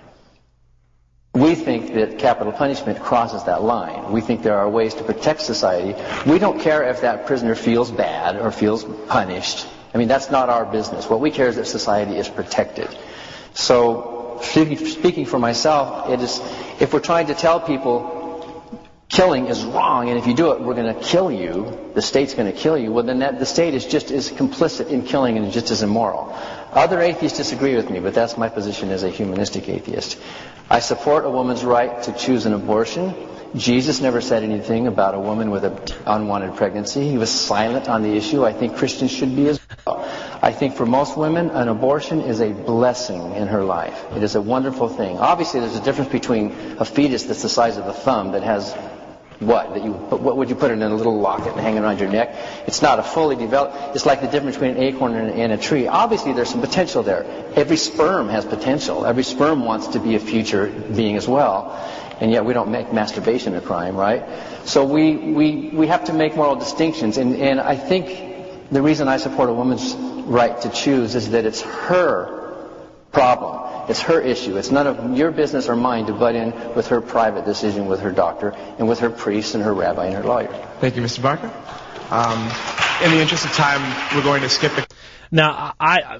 We think that capital punishment crosses that line. We think there are ways to protect society. We don't care if that prisoner feels bad or feels punished. I mean, that's not our business. What we care is that society is protected. So, speaking for myself, it is, if we're trying to tell people killing is wrong, and if you do it, we're going to kill you, the state's going to kill you, well, then that, the state is just as complicit in killing and just as immoral. Other atheists disagree with me, but that's my position as a humanistic atheist. I support a woman's right to choose an abortion. Jesus never said anything about a woman with an unwanted pregnancy. He was silent on the issue. I think Christians should be as well. I think for most women, an abortion is a blessing in her life. It is a wonderful thing. Obviously, there's a difference between a fetus that's the size of a thumb that has what? That you, what would you put it in a little locket and hang it around your neck? It's not a fully developed. It's like the difference between an acorn and, and a tree. Obviously, there's some potential there. Every sperm has potential. Every sperm wants to be a future being as well. And yet we don't make masturbation a crime, right? So we, we, we have to make moral distinctions. And, and I think the reason I support a woman's right to choose is that it's her problem. It's her issue. It's none of your business or mine to butt in with her private decision with her doctor and with her priest and her rabbi and her lawyer. Thank you, Mister Barker. Um, in the interest of time, we're going to skip the... Now, I...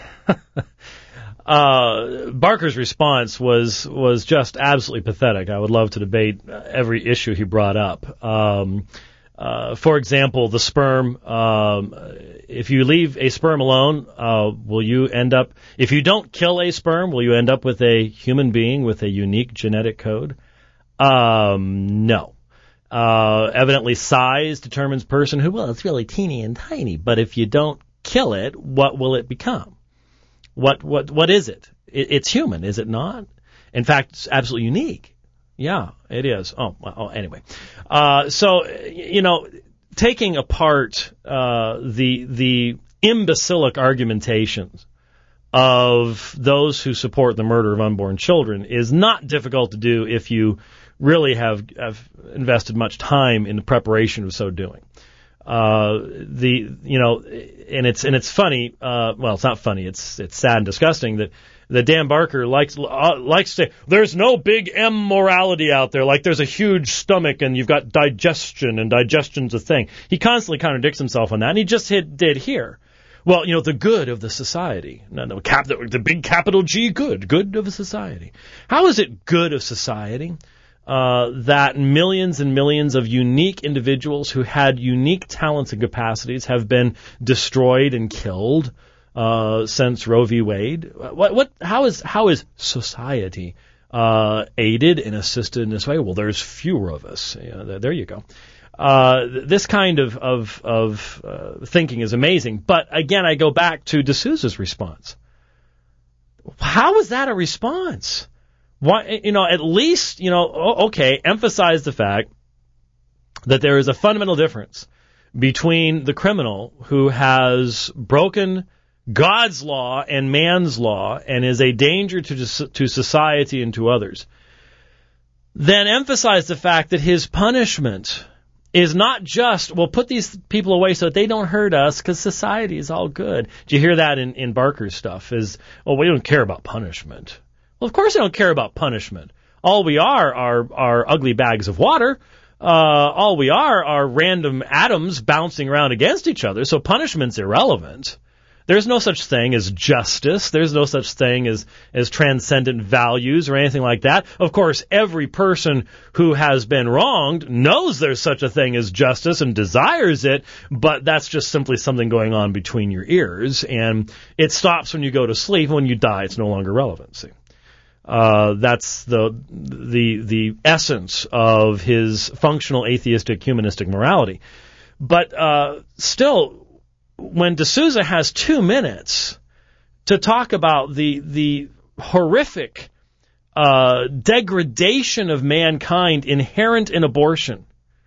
Uh, Barker's response was was just absolutely pathetic. I would love to debate every issue he brought up. Um, uh, for example, the sperm. Um, if you leave a sperm alone, uh, will you end up? If you don't kill a sperm, will you end up with a human being with a unique genetic code? Um, no. Uh, evidently, size determines personhood. Well, it's really teeny and tiny. But if you don't kill it, what will it become? What what what is it? it? It's human, is it not? In fact, it's absolutely unique. Yeah, it is. Oh, well, oh anyway. Uh, so, you know, taking apart uh, the the imbecilic argumentations of those who support the murder of unborn children is not difficult to do if you really have, have invested much time in the preparation of so doing. Uh, the, you know, and it's, and it's funny, uh, well, it's not funny, it's, it's sad and disgusting that, that Dan Barker likes, uh, likes to say, there's no big M morality out there, like there's a huge stomach and you've got digestion and digestion's a thing. He constantly contradicts himself on that, and he just hit, did here. Well, you know, the good of the society. No, no, cap, the, the big capital G good, good of a society. How is it good of society? Uh, that millions and millions of unique individuals who had unique talents and capacities have been destroyed and killed uh, since Roe v. Wade. What? What? How is how is society uh, aided and assisted in this way? Well, there's fewer of us. You know, there you go. Uh, this kind of of, of uh, thinking is amazing. But again, I go back to D'Souza's response. How is that a response? Why, you know, at least, you know, okay, emphasize the fact that there is a fundamental difference between the criminal who has broken God's law and man's law and is a danger to to society and to others. Then emphasize the fact that his punishment is not just, well, put these people away so that they don't hurt us because society is all good. Do you hear that in, in Barker's stuff? Is, oh, we don't care about punishment. Well, of course I don't care about punishment. All we are are, are ugly bags of water. Uh, all we are are random atoms bouncing around against each other, so punishment's irrelevant. There's no such thing as justice. There's no such thing as, as transcendent values or anything like that. Of course, every person who has been wronged knows there's such a thing as justice and desires it, but that's just simply something going on between your ears, and it stops when you go to sleep. When you die, it's no longer relevant. See? Uh, that's the the the essence of his functional atheistic humanistic morality. But uh, still, when D'Souza has two minutes to talk about the the horrific uh, degradation of mankind inherent in abortion,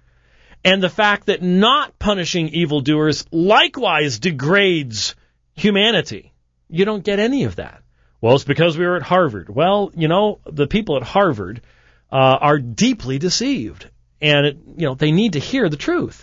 and the fact that not punishing evildoers likewise degrades humanity, you don't get any of that. Well, it's because we were at Harvard. Well, you know, the people at Harvard uh, are deeply deceived, and it, you know, they need to hear the truth.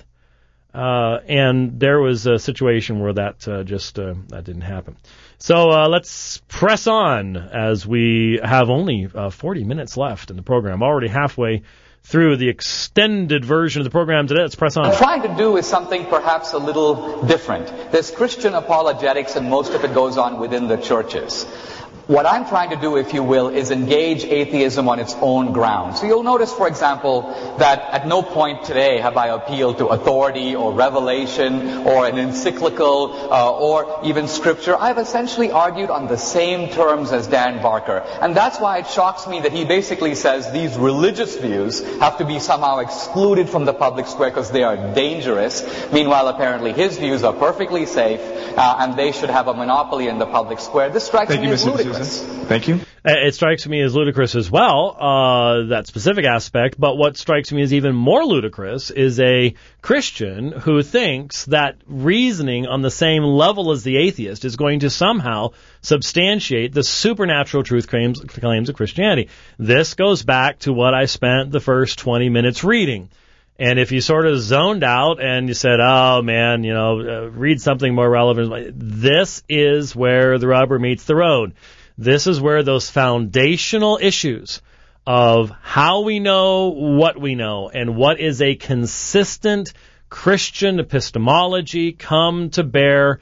Uh, and there was a situation where that uh, just uh, that didn't happen. So uh, let's press on as we have only uh, forty minutes left in the program. Already halfway through the extended version of the program today. Let's press on. What I'm trying to do is something perhaps a little different. There's Christian apologetics, and most of it goes on within the churches. What I'm trying to do, if you will, is engage atheism on its own ground. So you'll notice, for example, that at no point today have I appealed to authority or revelation or an encyclical uh, or even scripture. I've essentially argued on the same terms as Dan Barker. And that's why it shocks me that he basically says these religious views have to be somehow excluded from the public square because they are dangerous. Meanwhile, apparently his views are perfectly safe uh, and they should have a monopoly in the public square. This strikes Thank me you, as Mister ludicrous. Thank you. It strikes me as ludicrous as well, uh, that specific aspect, but what strikes me as even more ludicrous is a Christian who thinks that reasoning on the same level as the atheist is going to somehow substantiate the supernatural truth claims, claims of Christianity. This goes back to what I spent the first twenty minutes reading. And if you sort of zoned out and you said, oh, man, you know, uh, read something more relevant, this is where the rubber meets the road. This is where those foundational issues of how we know what we know and what is a consistent Christian epistemology come to bear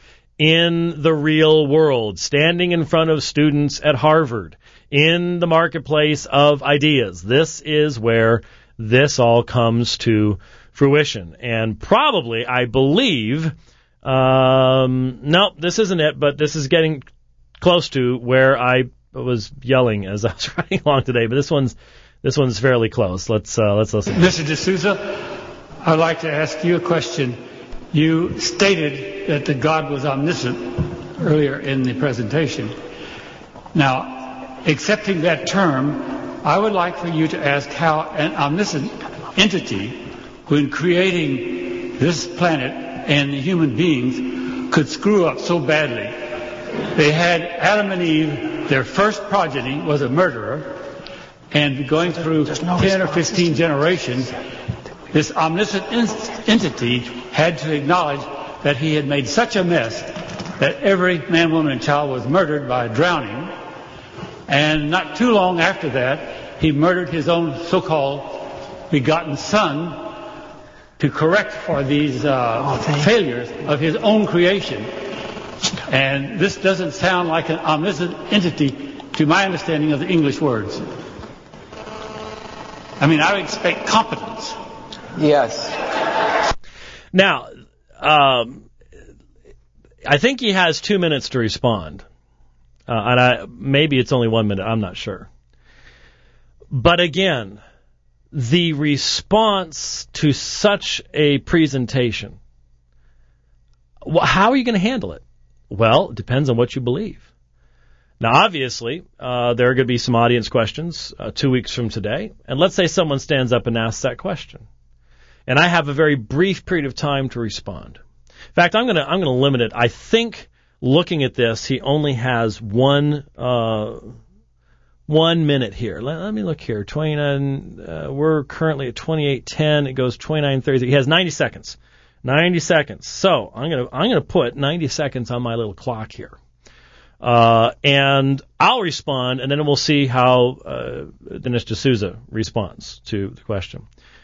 in the real world, standing in front of students at Harvard, in the marketplace of ideas. This is where this all comes to fruition. And probably, I believe, um, no, this isn't it, but this is getting close to where I was yelling as I was running along today. But this one's this one's fairly close. Let's uh, let's listen. Mister D'Souza, I'd like to ask you a question. You stated that the God was omniscient earlier in the presentation. Now, accepting that term, I would like for you to ask how an omniscient entity, when creating this planet and the human beings, could screw up so badly. They had Adam and Eve, their first progeny was a murderer, and going through ten or fifteen generations, this omniscient entity had to acknowledge that he had made such a mess that every man, woman, and child was murdered by drowning. And not too long after that, he murdered his own so-called begotten son to correct for these uh, failures of his own creation. And this doesn't sound like an omniscient entity to my understanding of the English words. I mean, I would expect competence. Yes. Now, um, I think he has two minutes to respond. Uh, and I, maybe it's only one minute, I'm not sure. But again, the response to such a presentation, how are you going to handle it? Well, it depends on what you believe. Now, obviously, uh, there are going to be some audience questions uh, two weeks from today. And let's say someone stands up and asks that question. And I have a very brief period of time to respond. In fact, I'm going to I'm going to limit it. I think, looking at this, he only has one uh, one minute here. Let, let me look here. twenty-nine. Uh, we're currently at twenty-eight ten. It goes twenty-nine thirty. He has ninety seconds. ninety seconds. So I'm going to I'm going to put ninety seconds on my little clock here. Uh, and I'll respond, and then we'll see how uh, Dinesh D'Souza responds to the question.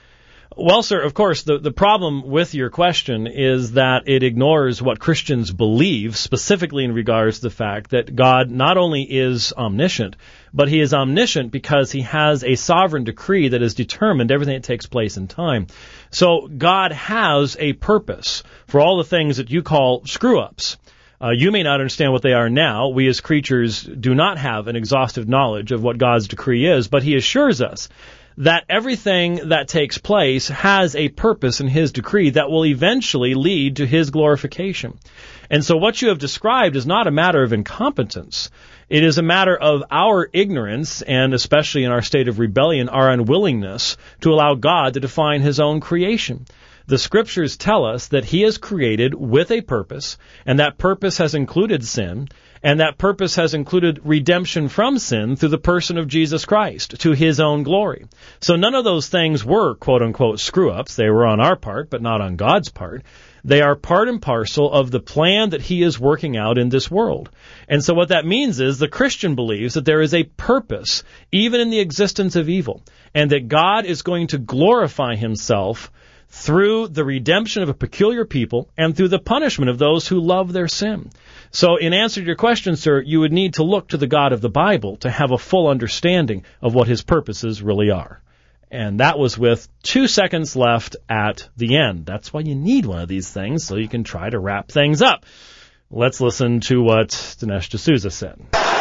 Well, sir, of course, the, the problem with your question is that it ignores what Christians believe, specifically in regards to the fact that God not only is omniscient, but he is omniscient because he has a sovereign decree that has determined everything that takes place in time. So God has a purpose for all the things that you call screw-ups. Uh, you may not understand what they are now. We as creatures do not have an exhaustive knowledge of what God's decree is, but he assures us that everything that takes place has a purpose in his decree that will eventually lead to his glorification. And so what you have described is not a matter of incompetence. It is a matter of our ignorance, and especially in our state of rebellion, our unwillingness to allow God to define his own creation. The Scriptures tell us that he is created with a purpose, and that purpose has included sin, and that purpose has included redemption from sin through the person of Jesus Christ, to his own glory. So none of those things were, quote-unquote, screw-ups. They were on our part, but not on God's part. They are part and parcel of the plan that he is working out in this world. And so what that means is the Christian believes that there is a purpose, even in the existence of evil, and that God is going to glorify himself through the redemption of a peculiar people and through the punishment of those who love their sin. So in answer to your question, sir, you would need to look to the God of the Bible to have a full understanding of what his purposes really are. And that was with two seconds left at the end. That's why you need one of these things, so you can try to wrap things up. Let's listen to what Dinesh D'Souza said.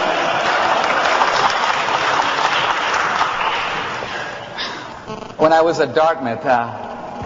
When I was at Dartmouth, uh,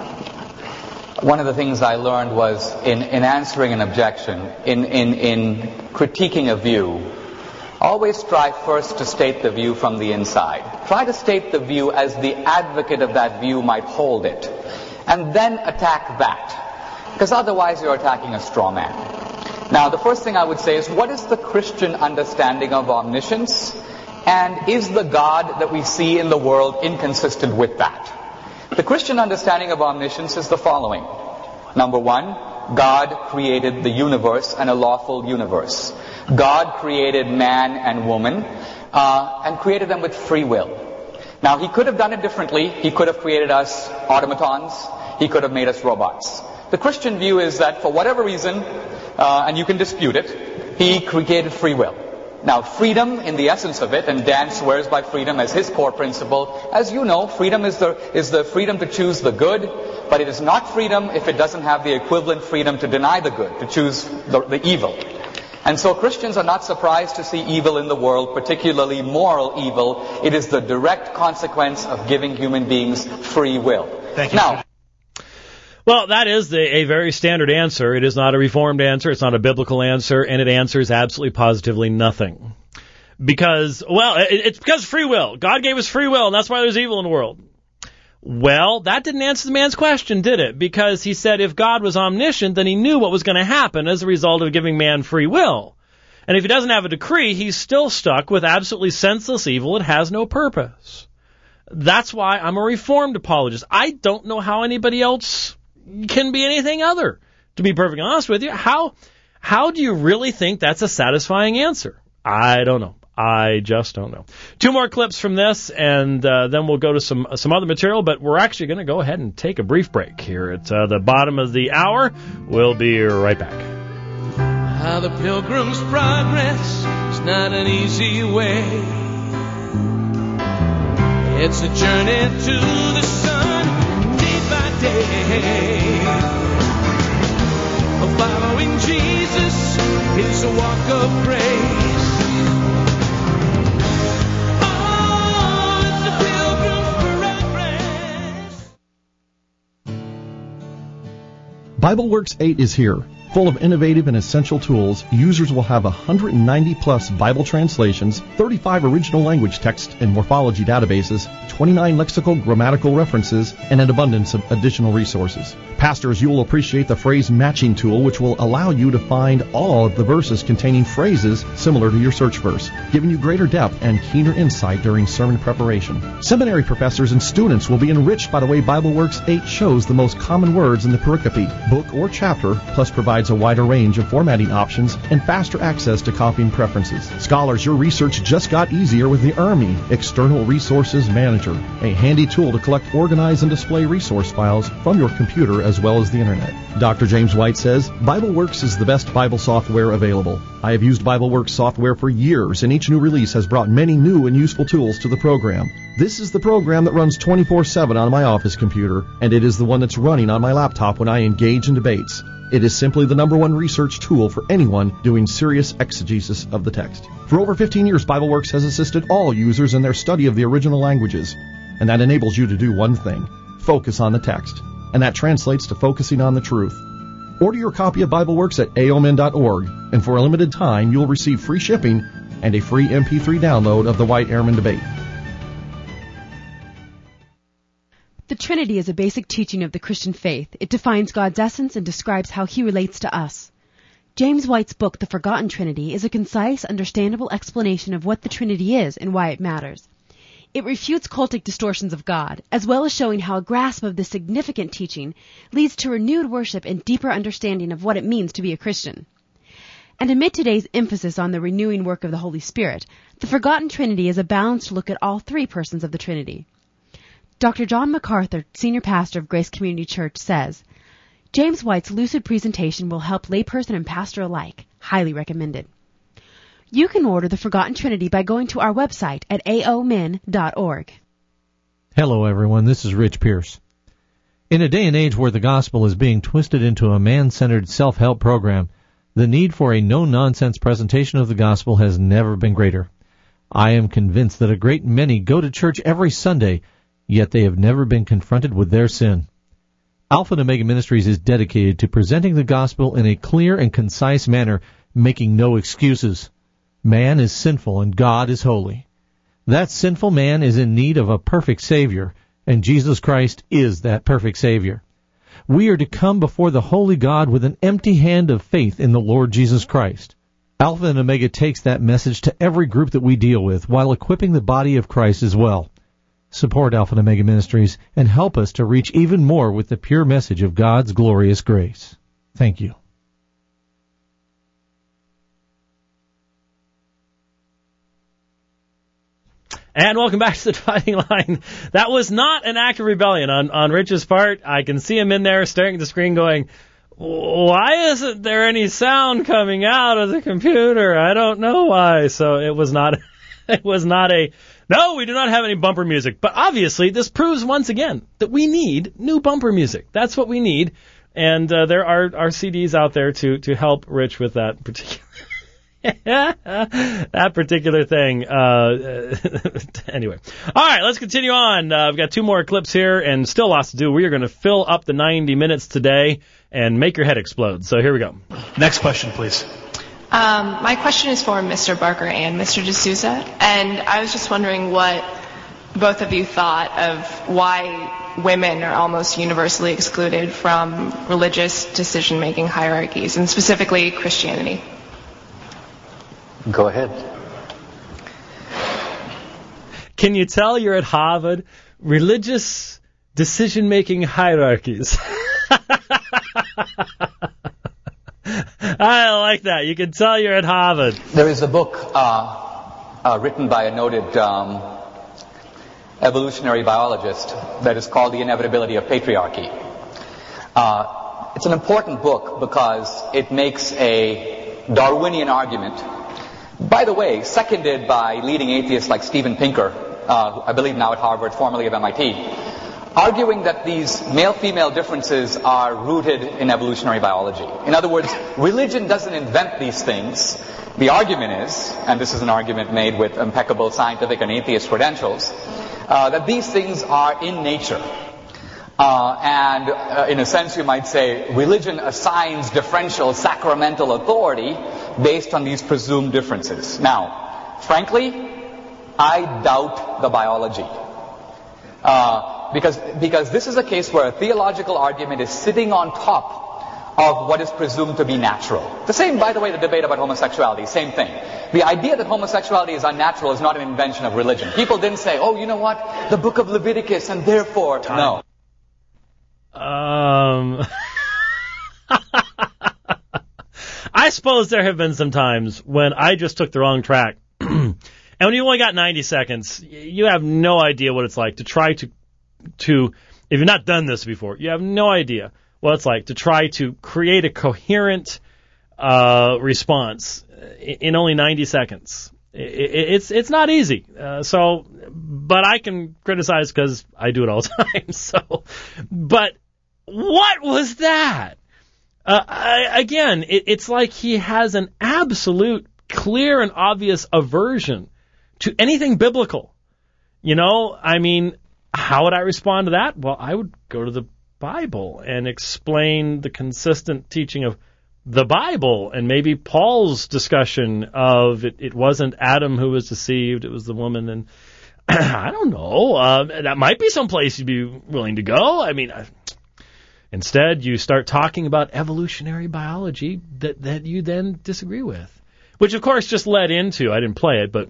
one of the things I learned was in, in answering an objection, in, in, in critiquing a view, always try first to state the view from the inside. Try to state the view as the advocate of that view might hold it, and then attack that, because otherwise you're attacking a straw man. Now, the first thing I would say is, what is the Christian understanding of omniscience, and is the God that we see in the world inconsistent with that? The Christian understanding of omniscience is the following. Number one, God created the universe and a lawful universe. God created man and woman uh, and created them with free will. Now, he could have done it differently. He could have created us automatons. He could have made us robots. The Christian view is that for whatever reason, uh, and you can dispute it, he created free will. Now, freedom in the essence of it, and Dan swears by freedom as his core principle. As you know, freedom is the, is the freedom to choose the good, but it is not freedom if it doesn't have the equivalent freedom to deny the good, to choose the, the evil. And so Christians are not surprised to see evil in the world, particularly moral evil. It is the direct consequence of giving human beings free will. Thank you. Now, well, that is the, a very standard answer. It is not a reformed answer. It's not a biblical answer, and it answers absolutely positively nothing. Because, well, it, it's because of free will. God gave us free will, and that's why there's evil in the world. Well, that didn't answer the man's question, did it? Because he said if God was omniscient, then he knew what was going to happen as a result of giving man free will. And if he doesn't have a decree, he's still stuck with absolutely senseless evil. It has no purpose. That's why I'm a reformed apologist. I don't know how anybody else can be anything other. To be perfectly honest with you, how how do you really think that's a satisfying answer? I don't know. I just don't know. Two more clips from this, and uh, then we'll go to some some other material, but we're actually going to go ahead and take a brief break here at uh, the bottom of the hour. We'll be right back. How the Pilgrim's Progress is not an easy way. It's a journey to the sun, day by day. Following Jesus is a walk of grace. BibleWorks eight is here. Full of innovative and essential tools, users will have one hundred ninety plus Bible translations, thirty-five original language text and morphology databases, twenty-nine lexical grammatical references, and an abundance of additional resources. Pastors, you will appreciate the phrase matching tool, which will allow you to find all of the verses containing phrases similar to your search verse, giving you greater depth and keener insight during sermon preparation. Seminary professors and students will be enriched by the way BibleWorks eight shows the most common words in the pericope, book or chapter, plus provides provides a wider range of formatting options and faster access to copying preferences. Scholars, your research just got easier with the E R M I, External Resources Manager, a handy tool to collect, organize, and display resource files from your computer as well as the Internet. Doctor James White says, BibleWorks is the best Bible software available. I have used BibleWorks software for years, and each new release has brought many new and useful tools to the program. This is the program that runs twenty-four seven on my office computer, and it is the one that's running on my laptop when I engage in debates. It is simply the number one research tool for anyone doing serious exegesis of the text. For over fifteen years, BibleWorks has assisted all users in their study of the original languages, and that enables you to do one thing: focus on the text. And that translates to focusing on the truth. Order your copy of BibleWorks at A O M N dot org, and for a limited time, you will receive free shipping and a free M P three download of the White-Ehrman debate. The Trinity is a basic teaching of the Christian faith. It defines God's essence and describes how He relates to us. James White's book, The Forgotten Trinity, is a concise, understandable explanation of what the Trinity is and why it matters. It refutes cultic distortions of God, as well as showing how a grasp of this significant teaching leads to renewed worship and deeper understanding of what it means to be a Christian. And amid today's emphasis on the renewing work of the Holy Spirit, The Forgotten Trinity is a balanced look at all three persons of the Trinity. Doctor John MacArthur, senior pastor of Grace Community Church, says, James White's lucid presentation will help layperson and pastor alike. Highly recommended. You can order The Forgotten Trinity by going to our website at A O M N dot org. Hello, everyone. This is Rich Pierce. In a day and age where the gospel is being twisted into a man-centered self-help program, the need for a no-nonsense presentation of the gospel has never been greater. I am convinced that a great many go to church every Sunday, yet they have never been confronted with their sin. Alpha and Omega Ministries is dedicated to presenting the gospel in a clear and concise manner, making no excuses. Man is sinful and God is holy. That sinful man is in need of a perfect Savior, and Jesus Christ is that perfect Savior. We are to come before the holy God with an empty hand of faith in the Lord Jesus Christ. Alpha and Omega takes that message to every group that we deal with while equipping the body of Christ as well. Support Alpha and Omega Ministries and help us to reach even more with the pure message of God's glorious grace. Thank you. And welcome back to the Dividing Line. That was not an act of rebellion on, on Rich's part. I can see him in there staring at the screen going, why isn't there any sound coming out of the computer? I don't know why. So it was not, it was not a, no, we do not have any bumper music. But obviously this proves once again that we need new bumper music. That's what we need. And uh, there are, are C Ds out there to, to help Rich with that particular that particular thing. Uh, anyway. All right, let's continue on. Uh, we've got two more clips here and still lots to do. We are going to fill up the ninety minutes today and make your head explode. So here we go. Next question, please. Um, my question is for Mister Barker and Mister D'Souza, and I was just wondering what both of you thought of why women are almost universally excluded from religious decision-making hierarchies, and specifically Christianity. Go ahead. Can you tell you're at Harvard? Religious decision-making hierarchies. I like that. You can tell you're at Harvard. There is a book uh, uh, written by a noted um, evolutionary biologist that is called The Inevitability of Patriarchy. Uh, it's an important book because it makes a Darwinian argument, by the way, seconded by leading atheists like Steven Pinker, uh, I believe now at Harvard, formerly of M I T, arguing that these male-female differences are rooted in evolutionary biology. In other words, religion doesn't invent these things. The argument is, and this is an argument made with impeccable scientific and atheist credentials, uh, that these things are in nature. Uh, and uh, in a sense you might say religion assigns differential sacramental authority based on these presumed differences. Now, frankly, I doubt the biology. Uh, because, because this is a case where a theological argument is sitting on top of what is presumed to be natural. The same, by the way, the debate about homosexuality, same thing. The idea that homosexuality is unnatural is not an invention of religion. People didn't say, oh, you know what, the book of Leviticus, and therefore, Time. no. Um. suppose there have been some times when I just took the wrong track. And when you only got ninety seconds, you have no idea what it's like to try to, to, if you've not done this before, you have no idea what it's like to try to create a coherent uh, response in only ninety seconds. It's it's not easy. Uh, so, but I can criticize because I do it all the time. So, but what was that? Uh, I, again, it, it's like he has an absolute, clear and obvious aversion to anything biblical. You know, I mean, how would I respond to that? Well, I would go to the Bible and explain the consistent teaching of the Bible and maybe Paul's discussion of it, it wasn't Adam who was deceived, it was the woman. And I don't know, uh, that might be some place you'd be willing to go. I mean, I, instead you start talking about evolutionary biology that, that you then disagree with, which of course just led into, I didn't play it, but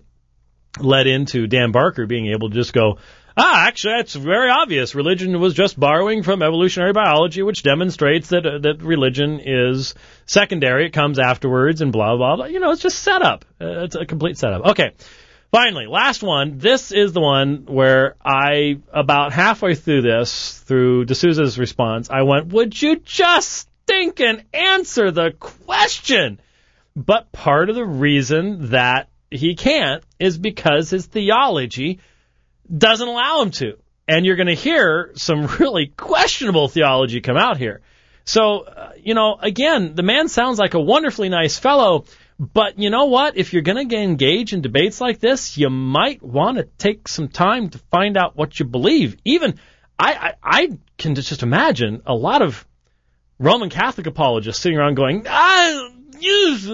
led into Dan Barker being able to just go, ah, actually, it's very obvious. Religion was just borrowing from evolutionary biology, which demonstrates that uh, that religion is secondary. It comes afterwards and blah, blah, blah. You know, it's just setup. Uh, it's a complete setup. Okay. Finally, last one. This is the one where I, about halfway through this, through D'Souza's response, I went, would you just stinking answer the question? But part of the reason that he can't is because his theology doesn't allow him to. And you're going to hear some really questionable theology come out here. So, uh, you know, again, the man sounds like a wonderfully nice fellow, but you know what? If you're going to engage in debates like this, you might want to take some time to find out what you believe. Even, I, I, I can just imagine a lot of Roman Catholic apologists sitting around going, ah, yes,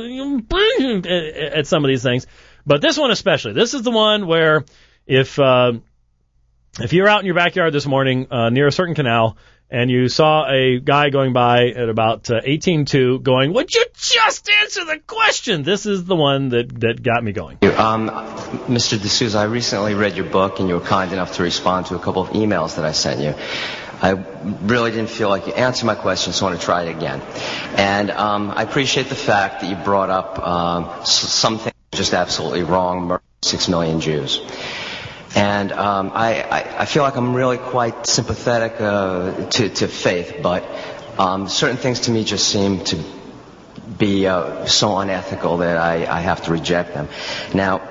at some of these things. But this one especially, this is the one where if uh, if you're out in your backyard this morning uh, near a certain canal and you saw a guy going by at about uh, eighteen two going, would you just answer the question? This is the one that, that got me going. Um, Mister D'Souza, I recently read your book and you were kind enough to respond to a couple of emails that I sent you. I really didn't feel like you answered my question, so I want to try it again. And um, I appreciate the fact that you brought up um, something just absolutely wrong, murder six million Jews. And um, I, I, I feel like I'm really quite sympathetic uh, to, to faith, but um, certain things to me just seem to be uh, so unethical that I, I have to reject them. Now,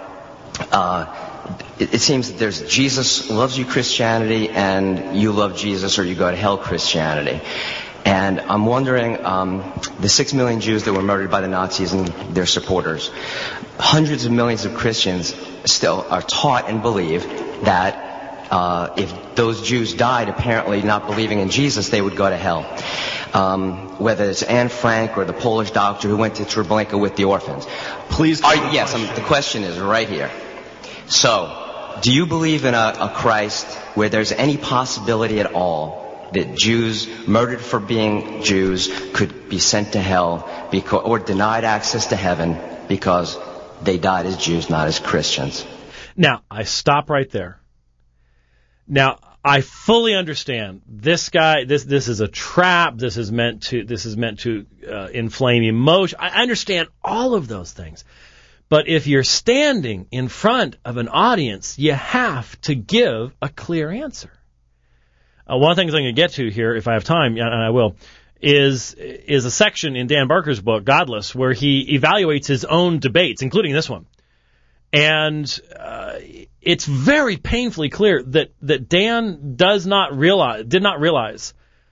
uh, it, it seems that there's Jesus loves you Christianity and you love Jesus or you go to hell Christianity. And I'm wondering, um, the six million Jews that were murdered by the Nazis and their supporters, hundreds of millions of Christians still are taught and believe that uh, if those Jews died apparently not believing in Jesus, they would go to hell. Um, whether it's Anne Frank or the Polish doctor who went to Treblinka with the orphans. Please. Are, yes, um, the question is right here. So, do you believe in a, a Christ where there's any possibility at all that Jews murdered for being Jews could be sent to hell because, or denied access to heaven because they died as Jews, not as Christians? Now, I stop right there. Now, I fully understand this guy. This this is a trap. This is meant to this is meant to uh, inflame emotion. I understand all of those things. But if you're standing in front of an audience, you have to give a clear answer. Uh, one of the things I'm going to get to here, if I have time, and I will, is is a section in Dan Barker's book, Godless, where he evaluates his own debates, including this one. And uh, it's very painfully clear that, that Dan does not realize, did not realize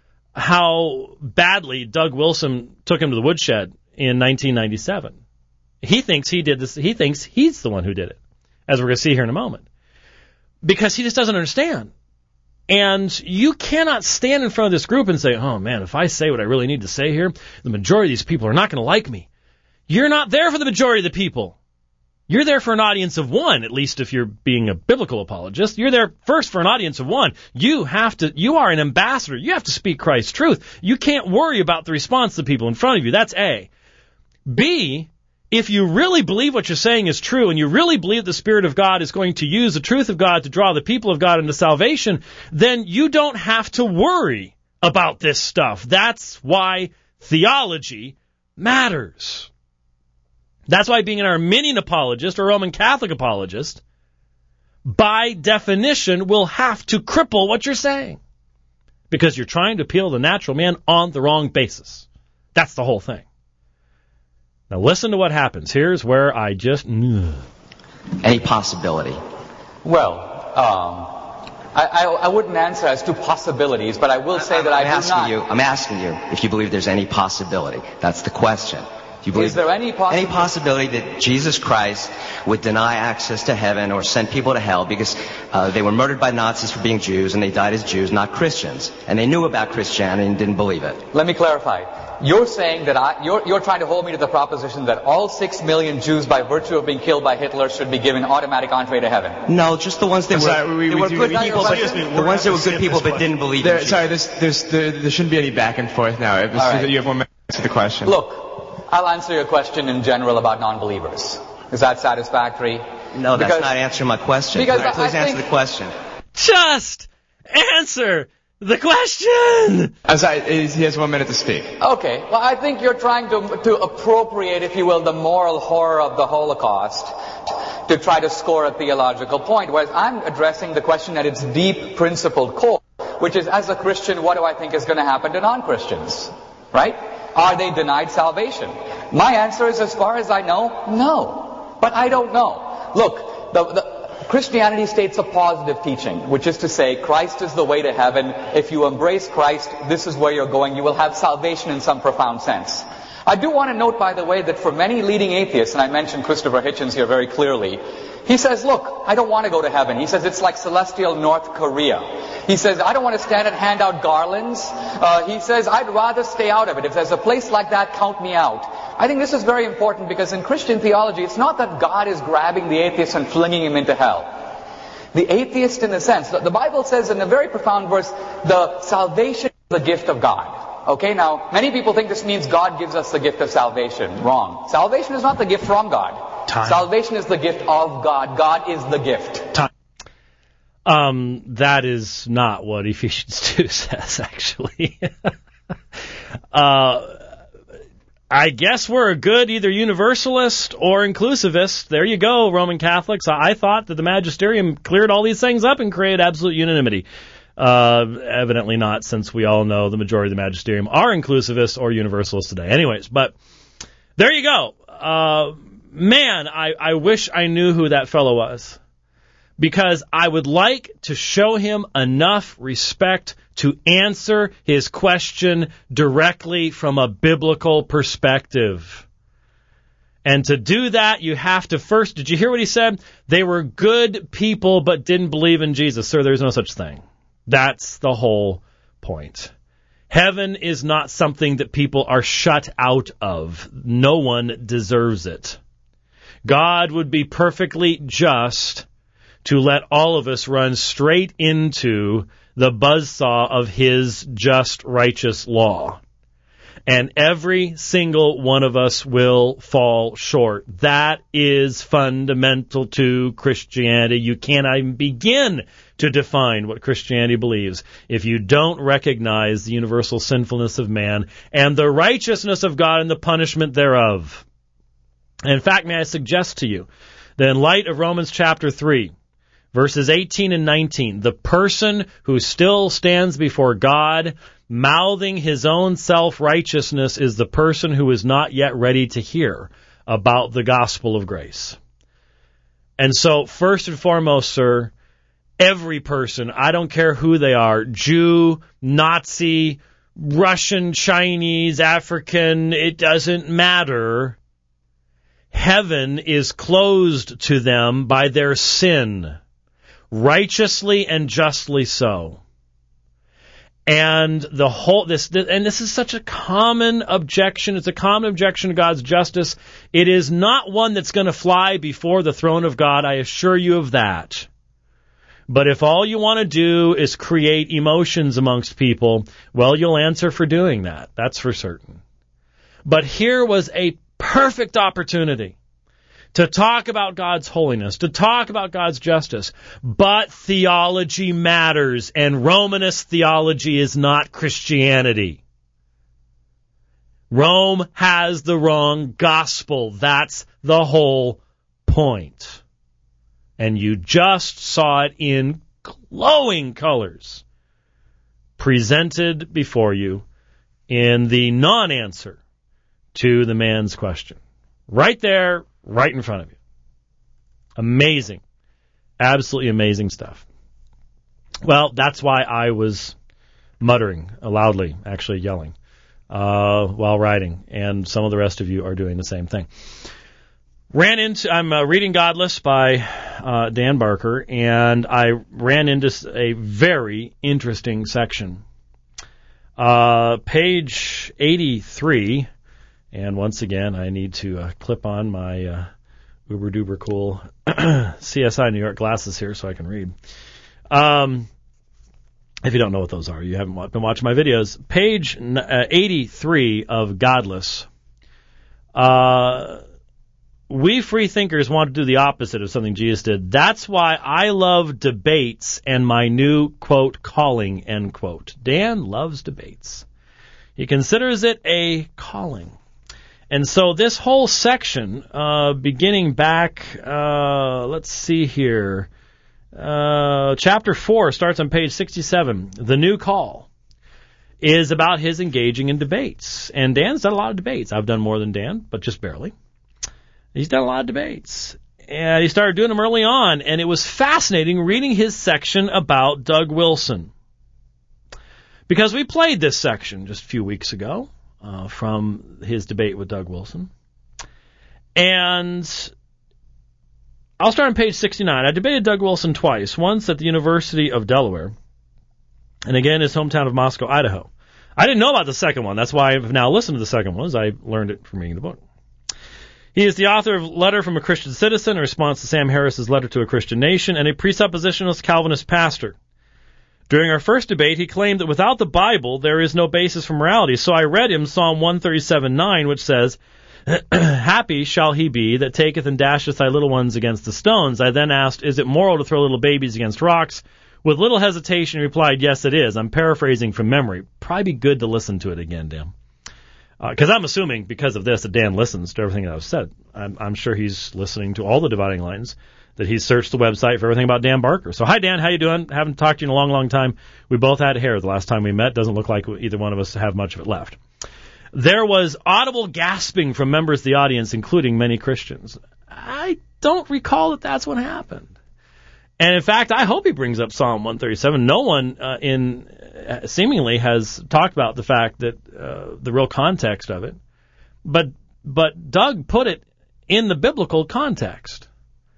how badly Doug Wilson took him to the woodshed in nineteen ninety-seven. He thinks he did this. He thinks he's the one who did it, as we're going to see here in a moment, because he just doesn't understand. And you cannot stand in front of this group and say, oh, man, if I say what I really need to say here, the majority of these people are not going to like me. You're not there for the majority of the people. You're there for an audience of one, at least if you're being a biblical apologist. You're there first for an audience of one. You have to, you are an ambassador. You have to speak Christ's truth. You can't worry about the response of the people in front of you. That's A. B, if you really believe what you're saying is true and you really believe the Spirit of God is going to use the truth of God to draw the people of God into salvation, then you don't have to worry about this stuff. That's why theology matters. That's why being an Arminian apologist or Roman Catholic apologist, by definition, will have to cripple what you're saying. Because you're trying to appeal to the natural man on the wrong basis. That's the whole thing. Now listen to what happens. Here's where I just... Ugh. Any possibility? Well, um, I, I, I wouldn't answer as to possibilities, but I will say I'm, that I'm I asking do not... You, I'm asking you if you believe there's any possibility. That's the question. Do you believe Is there any possibility? Any possibility that Jesus Christ would deny access to heaven or send people to hell because uh, they were murdered by Nazis for being Jews and they died as Jews, not Christians, and they knew about Christianity and didn't believe it? Let me clarify. You're saying that I, you're, you're trying to hold me to the proposition that all six million Jews, by virtue of being killed by Hitler, should be given automatic entree to heaven. No, just the ones that I'm were, sorry, we, they we were do, good we people, but the ones that were good people but didn't believe there, in Jesus. Sorry, there's, there's, there, there shouldn't be any back and forth now. If right. You have one minute to the question. Look, I'll answer your question in general about non-believers. Is that satisfactory? No, that's because, not answering my question. Because right, please I answer think, the question. Just answer the question! I'm sorry, he has one minute to speak. Okay, well, I think you're trying to, to appropriate, if you will, the moral horror of the Holocaust to try to score a theological point, whereas I'm addressing the question at its deep principled core, which is, as a Christian, what do I think is going to happen to non-Christians? Right? Are they denied salvation? My answer is, as far as I know, no. But I don't know. Look, the, the Christianity states a positive teaching, which is to say, Christ is the way to heaven. If you embrace Christ, this is where you're going. You will have salvation in some profound sense. I do want to note, by the way, that for many leading atheists, and I mentioned Christopher Hitchens here very clearly, he says, look, I don't want to go to heaven. He says it's like celestial North Korea. He says, I don't want to stand and hand out garlands. Uh, he says, I'd rather stay out of it. If there's a place like that, count me out. I think this is very important because in Christian theology, it's not that God is grabbing the atheist and flinging him into hell. The atheist, in a sense, the Bible says in a very profound verse, the salvation is the gift of God. Okay, now, many people think this means God gives us the gift of salvation. Wrong. Salvation is not the gift from God. Time. Salvation is the gift of God. God is the gift. Time. Um, that is not what Ephesians two says, actually. uh, I guess we're a good either universalist or inclusivist. There you go, Roman Catholics. I thought that the magisterium cleared all these things up and created absolute unanimity. Uh, evidently not, since we all know the majority of the magisterium are inclusivists or universalists today. Anyways, but there you go. Uh, man, I, I wish I knew who that fellow was, because I would like to show him enough respect to answer his question directly from a biblical perspective. And to do that, you have to first, did you hear what he said? They were good people but didn't believe in Jesus. Sir, there's no such thing. That's the whole point. Heaven is not something that people are shut out of. No one deserves it. God would be perfectly just to let all of us run straight into the buzzsaw of his just, righteous law. And every single one of us will fall short. That is fundamental to Christianity. You cannot even begin to define what Christianity believes if you don't recognize the universal sinfulness of man and the righteousness of God and the punishment thereof. In fact, may I suggest to you that in light of Romans chapter three, verses eighteen and nineteen, the person who still stands before God mouthing his own self-righteousness is the person who is not yet ready to hear about the gospel of grace. And so, first and foremost, sir, every person, I don't care who they are, Jew, Nazi, Russian, Chinese, African, it doesn't matter. Heaven is closed to them by their sin, righteously and justly so. And the whole this, this and this is such a common objection. It's a common objection to God's justice. It is not one that's going to fly before the throne of God. I assure you of that. But if all you want to do is create emotions amongst people, well, you'll answer for doing that. That's for certain. But here was a perfect opportunity to talk about God's holiness, to talk about God's justice. But theology matters, and Romanist theology is not Christianity. Rome has the wrong gospel. That's the whole point. And you just saw it in glowing colors presented before you in the non-answer to the man's question. Right there, right in front of you. Amazing. Absolutely amazing stuff. Well, that's why I was muttering loudly, actually yelling, uh, while writing, and some of the rest of you are doing the same thing. Ran into, I'm uh, reading Godless by uh, Dan Barker, and I ran into a very interesting section. Uh, page eighty-three, and once again, I need to uh, clip on my uh, uber-duper cool C S I New York glasses here so I can read. Um, if you don't know what those are, you haven't been watching my videos. Page uh, eighty-three of Godless. Uh, we free thinkers want to do the opposite of something Jesus did. That's why I love debates and my new, quote, calling, end quote. Dan loves debates. He considers it a calling. And so this whole section, uh, beginning back, uh, let's see here, uh, chapter four starts on page sixty-seven, The New Call, is about his engaging in debates. And Dan's done a lot of debates. I've done more than Dan, but just barely. He's done a lot of debates. And he started doing them early on, and it was fascinating reading his section about Doug Wilson. Because we played this section just a few weeks ago. Uh, from his debate with Doug Wilson. And I'll start on page sixty-nine. I debated Doug Wilson twice, once at the University of Delaware, and again his hometown of Moscow, Idaho. I didn't know about the second one. That's why I've now listened to the second one, as I learned it from reading the book. He is the author of Letter from a Christian Citizen, a response to Sam Harris's Letter to a Christian Nation, and a presuppositionalist Calvinist pastor. During our first debate, he claimed that without the Bible, there is no basis for morality. So I read him Psalm one thirty-seven nine, which says, Happy shall he be that taketh and dasheth thy little ones against the stones. I then asked, is it moral to throw little babies against rocks? With little hesitation, he replied, yes, it is. I'm paraphrasing from memory. Probably be good to listen to it again, Dan. Because uh, I'm assuming, because of this, that Dan listens to everything that I've said. I'm, I'm sure he's listening to all the dividing lines, that he's searched the website for everything about Dan Barker. So, hi, Dan. How you doing? Haven't talked to you in a long, long time. We both had hair the last time we met. Doesn't look like either one of us have much of it left. There was audible gasping from members of the audience, including many Christians. I don't recall that that's what happened. And, in fact, I hope he brings up Psalm one thirty-seven. No one uh, in uh, seemingly has talked about the fact that uh, the real context of it. But but Doug put it in the biblical context.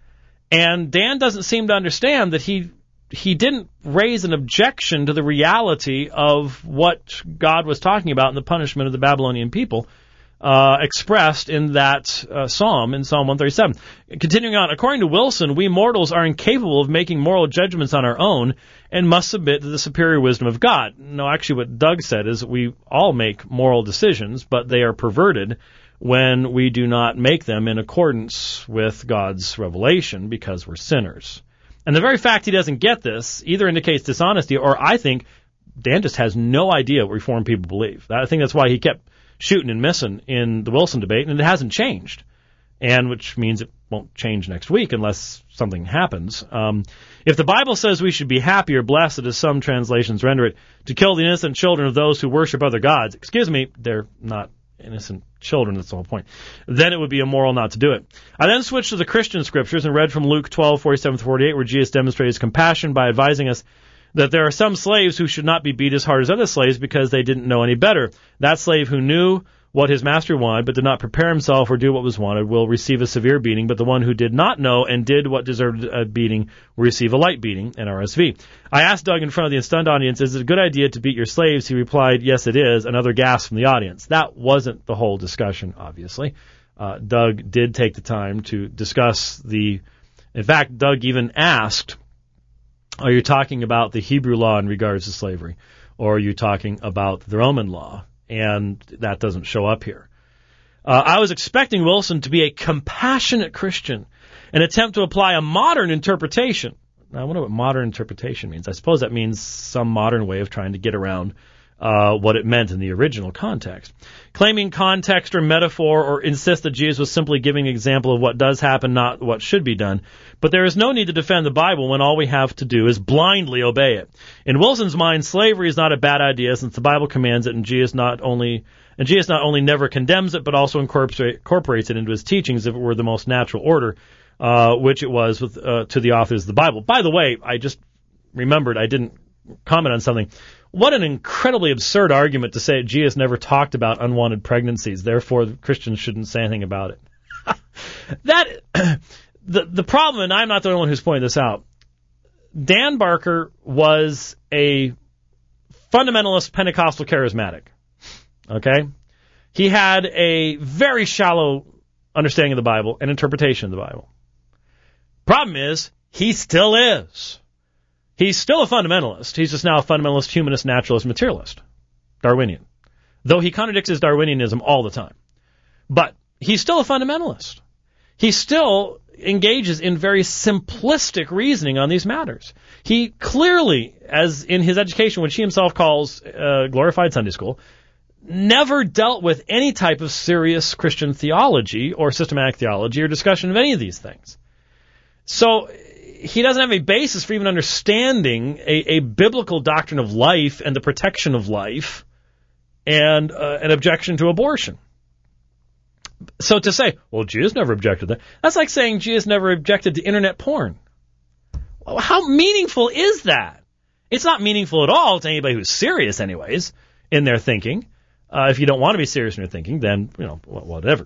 And Dan doesn't seem to understand that he he didn't raise an objection to the reality of what God was talking about in the punishment of the Babylonian people uh, expressed in that uh, psalm, in Psalm one thirty-seven. Continuing on, according to Wilson, we mortals are incapable of making moral judgments on our own and must submit to the superior wisdom of God. No, actually what Doug said is we all make moral decisions, but they are perverted when we do not make them in accordance with God's revelation because we're sinners. And the very fact he doesn't get this either indicates dishonesty or I think Dan just has no idea what Reformed people believe. I think that's why he kept shooting and missing in the Wilson debate, and it hasn't changed. And which means it won't change next week unless something happens. Um, if the Bible says we should be happy or blessed, as some translations render it, to kill the innocent children of those who worship other gods, excuse me, they're not innocent children, that's the whole point, then it would be immoral not to do it. I then switched to the Christian scriptures and read from Luke twelve forty-seven to forty-eight, where Jesus demonstrated his compassion by advising us that there are some slaves who should not be beat as hard as other slaves because they didn't know any better. That slave who knew what his master wanted but did not prepare himself or do what was wanted will receive a severe beating, but the one who did not know and did what deserved a beating will receive a light beating, N R S V. I asked Doug in front of the stunned audience, is it a good idea to beat your slaves? He replied, yes, it is. Another gasp from the audience. That wasn't the whole discussion, obviously. Uh, Doug did take the time to discuss the... In fact, Doug even asked, are you talking about the Hebrew law in regards to slavery? Or are you talking about the Roman law? And that doesn't show up here. Uh, I was expecting Wilson to be a compassionate Christian, an attempt to apply a modern interpretation. Now, I wonder what modern interpretation means. I suppose that means some modern way of trying to get around uh, what it meant in the original context. Claiming context or metaphor or insist that Jesus was simply giving an example of what does happen, not what should be done. But there is no need to defend the Bible when all we have to do is blindly obey it. In Wilson's mind, slavery is not a bad idea since the Bible commands it, and Jesus not only and Jesus not only never condemns it, but also incorporate, incorporates it into his teachings if it were the most natural order, uh, which it was with, uh, to the authors of the Bible. By the way, I just remembered I didn't comment on something. What an incredibly absurd argument to say Jesus never talked about unwanted pregnancies, therefore Christians shouldn't say anything about it. that the the problem, and I'm not the only one who's pointing this out, Dan Barker was a fundamentalist Pentecostal charismatic. Okay? He had a very shallow understanding of the Bible and interpretation of the Bible. Problem is, he still is. He's still a fundamentalist. He's just now a fundamentalist, humanist, naturalist, materialist. Darwinian. Though he contradicts his Darwinianism all the time. But he's still a fundamentalist. He still engages in very simplistic reasoning on these matters. He clearly, as in his education, which he himself calls uh, glorified Sunday school, never dealt with any type of serious Christian theology or systematic theology or discussion of any of these things. So he doesn't have a basis for even understanding a, a biblical doctrine of life and the protection of life and uh, an objection to abortion. So to say, well, Jesus never objected to that, that's like saying Jesus never objected to internet porn. Well, how meaningful is that? It's not meaningful at all to anybody who's serious anyways in their thinking. Uh, if you don't want to be serious in your thinking, then, you know, whatever.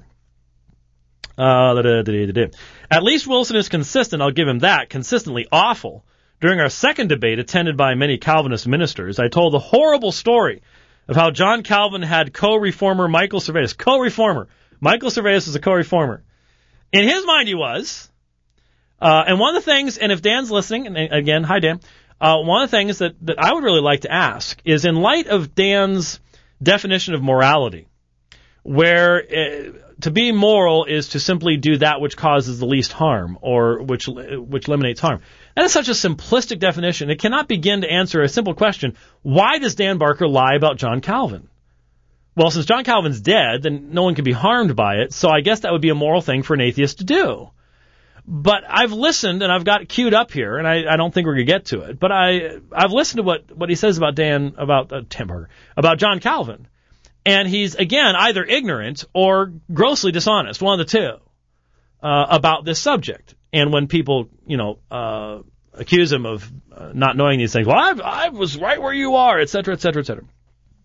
Uh, da, da, da, da, da. At least Wilson is consistent, I'll give him that, consistently awful. During our second debate, attended by many Calvinist ministers, I told the horrible story of how John Calvin had co-reformer Michael Servetus. Co-reformer. Michael Servetus is a co-reformer. In his mind, he was. Uh, and one of the things, and if Dan's listening, and again, hi Dan, uh, one of the things that, that I would really like to ask is, in light of Dan's definition of morality, where uh, to be moral is to simply do that which causes the least harm or which which eliminates harm. That is such a simplistic definition. It cannot begin to answer a simple question: why does Dan Barker lie about John Calvin? Well, since John Calvin's dead, then no one can be harmed by it, so I guess that would be a moral thing for an atheist to do. But I've listened, and I've got it queued up here, and I, I don't think we're going to get to it, but I, I've listened to what, what he says about Dan, about uh, Dan Barker, about John Calvin. And he's, again, either ignorant or grossly dishonest, one of the two, uh, about this subject. And when people, you know, uh, accuse him of uh, not knowing these things, well, I, I was right where you are, et cetera, et cetera, et cetera.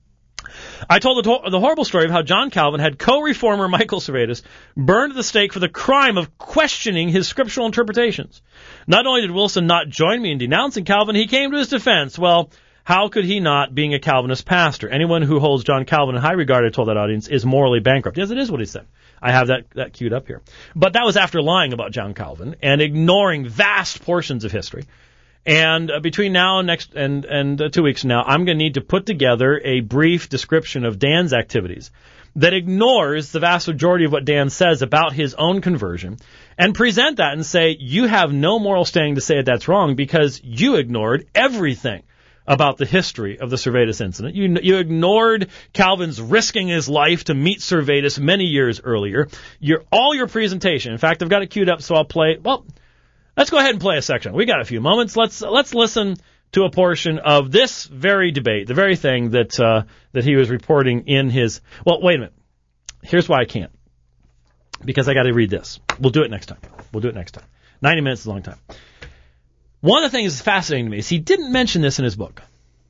I told the, the horrible story of how John Calvin had co-reformer Michael Servetus burned at the stake for the crime of questioning his scriptural interpretations. Not only did Wilson not join me in denouncing Calvin, he came to his defense. Well, how could he not, being a Calvinist pastor? Anyone who holds John Calvin in high regard, I told that audience, is morally bankrupt. Yes, it is what he said. I have that, that queued up here. But that was after lying about John Calvin and ignoring vast portions of history. And uh, between now and next and, and uh, two weeks from now, I'm going to need to put together a brief description of Dan's activities that ignores the vast majority of what Dan says about his own conversion and present that and say, you have no moral standing to say that that's wrong because you ignored everything about the history of the Servetus incident. You, you ignored Calvin's risking his life to meet Servetus many years earlier. Your, all your presentation, in fact, I've got it queued up, so I'll play, well, let's go ahead and play a section. We got a few moments. Let's let's listen to a portion of this very debate, the very thing that uh, that he was reporting in his. Well, wait a minute. Here's why I can't. Because I got to read this. We'll do it next time. We'll do it next time. Ninety minutes is a long time. One of the things that's fascinating to me is he didn't mention this in his book.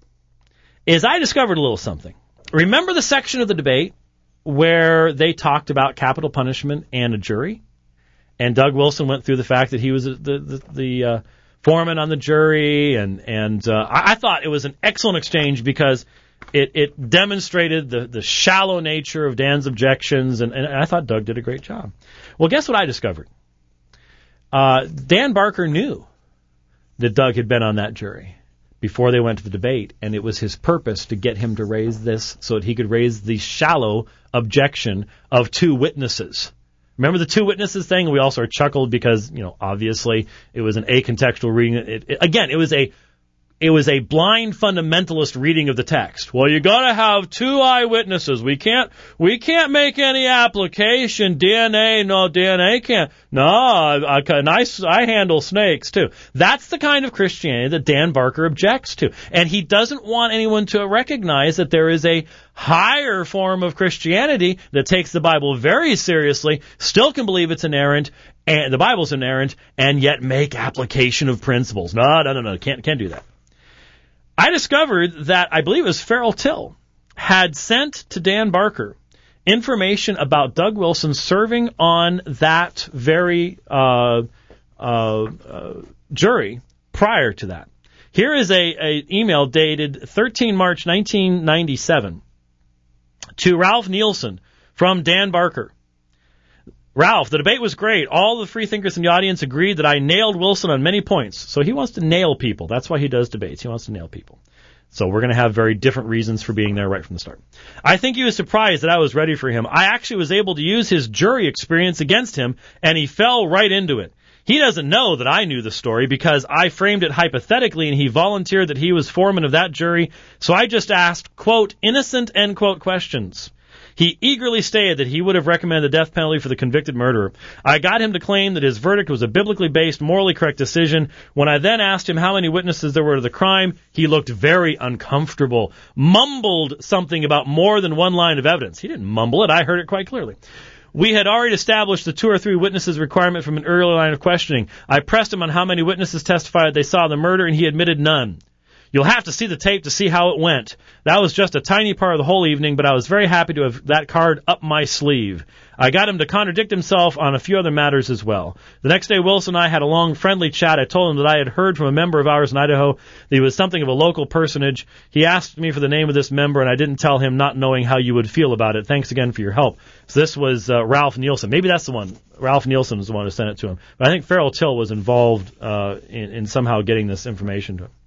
Is I discovered a little something. Remember the section of the debate where they talked about capital punishment and a jury? And Doug Wilson went through the fact that he was the the, the uh, foreman on the jury, and and uh, I, I thought it was an excellent exchange because it, it demonstrated the, the shallow nature of Dan's objections, and, and I thought Doug did a great job. Well, guess what I discovered? Uh, Dan Barker knew that Doug had been on that jury before they went to the debate, and it was his purpose to get him to raise this so that he could raise the shallow objection of two witnesses. Remember the two witnesses thing? We all sort of chuckled because, you know, obviously it was an acontextual reading. It, it, again, it was a it was a blind fundamentalist reading of the text. Well, you got to have two eyewitnesses. We can't we can't make any application. D N A, no, D N A can't. No, I, I, I, I handle snakes too. That's the kind of Christianity that Dan Barker objects to. And he doesn't want anyone to recognize that there is a higher form of Christianity that takes the Bible very seriously, still can believe it's inerrant, and the Bible's inerrant, and yet make application of principles. No, no, no, no, can't, can't do that. I discovered that, I believe it was Farrell Till, had sent to Dan Barker information about Doug Wilson serving on that very uh, uh, uh, jury prior to that. Here is a, a email dated thirteenth of March nineteen ninety-seven to Ralph Nielsen from Dan Barker. Ralph, the debate was great. All the free thinkers in the audience agreed that I nailed Wilson on many points. So he wants to nail people. That's why he does debates. He wants to nail people. So we're going to have very different reasons for being there right from the start. I think he was surprised that I was ready for him. I actually was able to use his jury experience against him, and he fell right into it. He doesn't know that I knew the story because I framed it hypothetically, and he volunteered that he was foreman of that jury. So I just asked, quote, innocent, end quote, questions. He eagerly stated that he would have recommended the death penalty for the convicted murderer. I got him to claim that his verdict was a biblically based, morally correct decision. When I then asked him how many witnesses there were to the crime, he looked very uncomfortable, mumbled something about more than one line of evidence. He didn't mumble it. I heard it quite clearly. We had already established the two or three witnesses requirement from an earlier line of questioning. I pressed him on how many witnesses testified they saw the murder, and he admitted none. You'll have to see the tape to see how it went. That was just a tiny part of the whole evening, but I was very happy to have that card up my sleeve. I got him to contradict himself on a few other matters as well. The next day, Wilson and I had a long, friendly chat. I told him that I had heard from a member of ours in Idaho that he was something of a local personage. He asked me for the name of this member, and I didn't tell him, not knowing how you would feel about it. Thanks again for your help. So this was uh, Ralph Nielsen. Maybe that's the one. Ralph Nielsen was the one who sent it to him. But I think Farrell Till was involved uh, in, in somehow getting this information to him.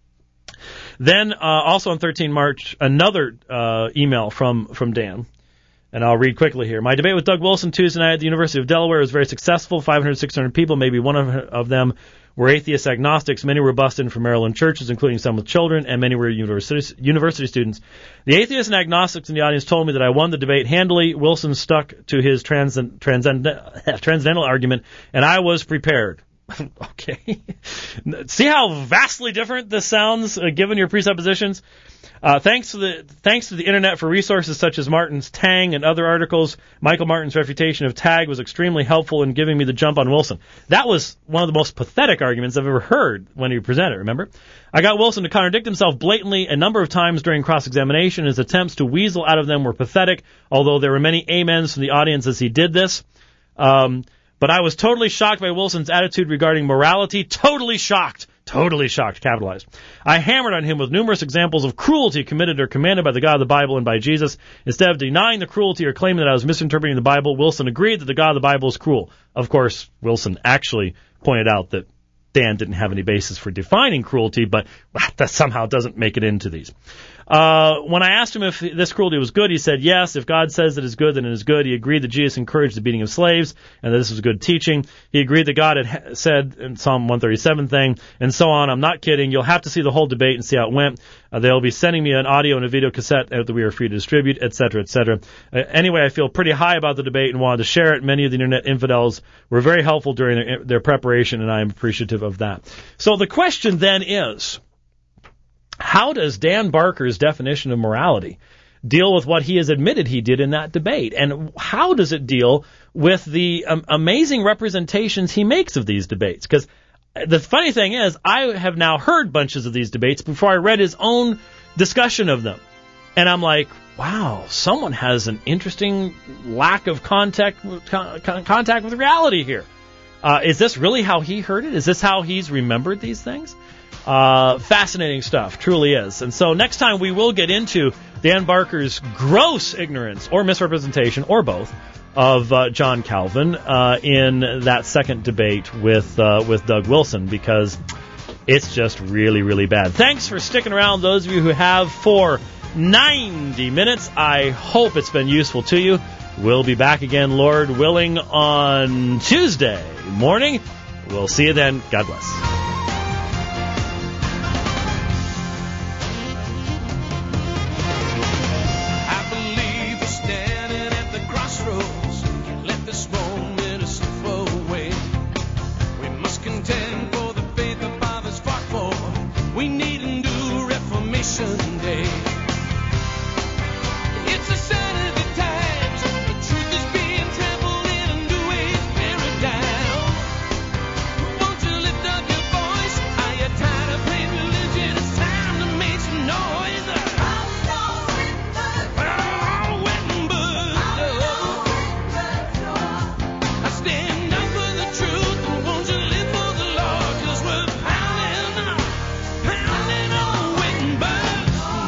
Then, uh, also on thirteenth of March, another uh, email from, from Dan, and I'll read quickly here. My debate with Doug Wilson Tuesday night at the University of Delaware was very successful. five hundred, six hundred people, maybe one of, of them were atheist agnostics. Many were busted from Maryland churches, including some with children, and many were university, university students. The atheists and agnostics in the audience told me that I won the debate handily. Wilson stuck to his transcend, transcend, transcendental argument, and I was prepared. Okay. See how vastly different this sounds, uh, given your presuppositions? Uh, thanks to the thanks to the internet for resources such as Martin's Tang and other articles, Michael Martin's refutation of Tag was extremely helpful in giving me the jump on Wilson. That was one of the most pathetic arguments I've ever heard when he presented, remember? I got Wilson to contradict himself blatantly a number of times during cross-examination. His attempts to weasel out of them were pathetic, although there were many amens from the audience as he did this. Um... But I was totally shocked by Wilson's attitude regarding morality. Totally shocked. Totally shocked, capitalized. I hammered on him with numerous examples of cruelty committed or commanded by the God of the Bible and by Jesus. Instead of denying the cruelty or claiming that I was misinterpreting the Bible, Wilson agreed that the God of the Bible is cruel. Of course, Wilson actually pointed out that Dan didn't have any basis for defining cruelty, but that somehow doesn't make it into these. Uh, when I asked him if this cruelty was good, he said yes. If God says it is good, then it is good. He agreed that Jesus encouraged the beating of slaves and that this was good teaching. He agreed that God had ha- said in Psalm one thirty-seven thing, and so on. I'm not kidding. You'll have to see the whole debate and see how it went. Uh, they'll be sending me an audio and a video cassette that we are free to distribute, et cetera, et cetera. Uh, anyway, I feel pretty high about the debate and wanted to share it. Many of the internet infidels were very helpful during their, their preparation, and I am appreciative of that. So the question then is, how does Dan Barker's definition of morality deal with what he has admitted he did in that debate? And how does it deal with the um, amazing representations he makes of these debates? Because the funny thing is, I have now heard bunches of these debates before I read his own discussion of them. And I'm like, wow, someone has an interesting lack of contact, con- contact with reality here. Uh, is this really how he heard it? Is this how he's remembered these things? Uh, fascinating stuff, truly is. And so next time we will get into Dan Barker's gross ignorance or misrepresentation, or both, of uh, John Calvin uh, in that second debate with uh, with Doug Wilson, because it's just really, really bad. Thanks for sticking around, those of you who have, for ninety minutes. I hope it's been useful to you. We'll be back again, Lord willing, on Tuesday morning. We'll see you then. God bless.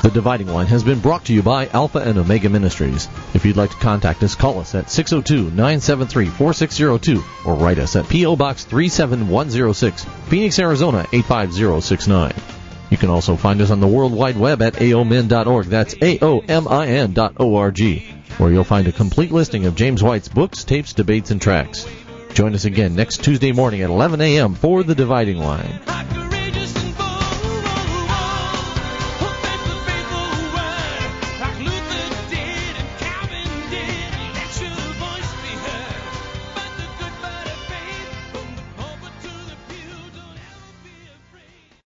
The Dividing Line has been brought to you by Alpha and Omega Ministries. If you'd like to contact us, call us at six oh two, nine seven three, four six oh two or write us at P O. Box three seven one oh six, Phoenix, Arizona eight five zero six nine. You can also find us on the World Wide Web at A O M I N dot org. That's A O M I N dot O R G, where you'll find a complete listing of James White's books, tapes, debates, and tracts. Join us again next Tuesday morning at eleven a.m. for The Dividing Line.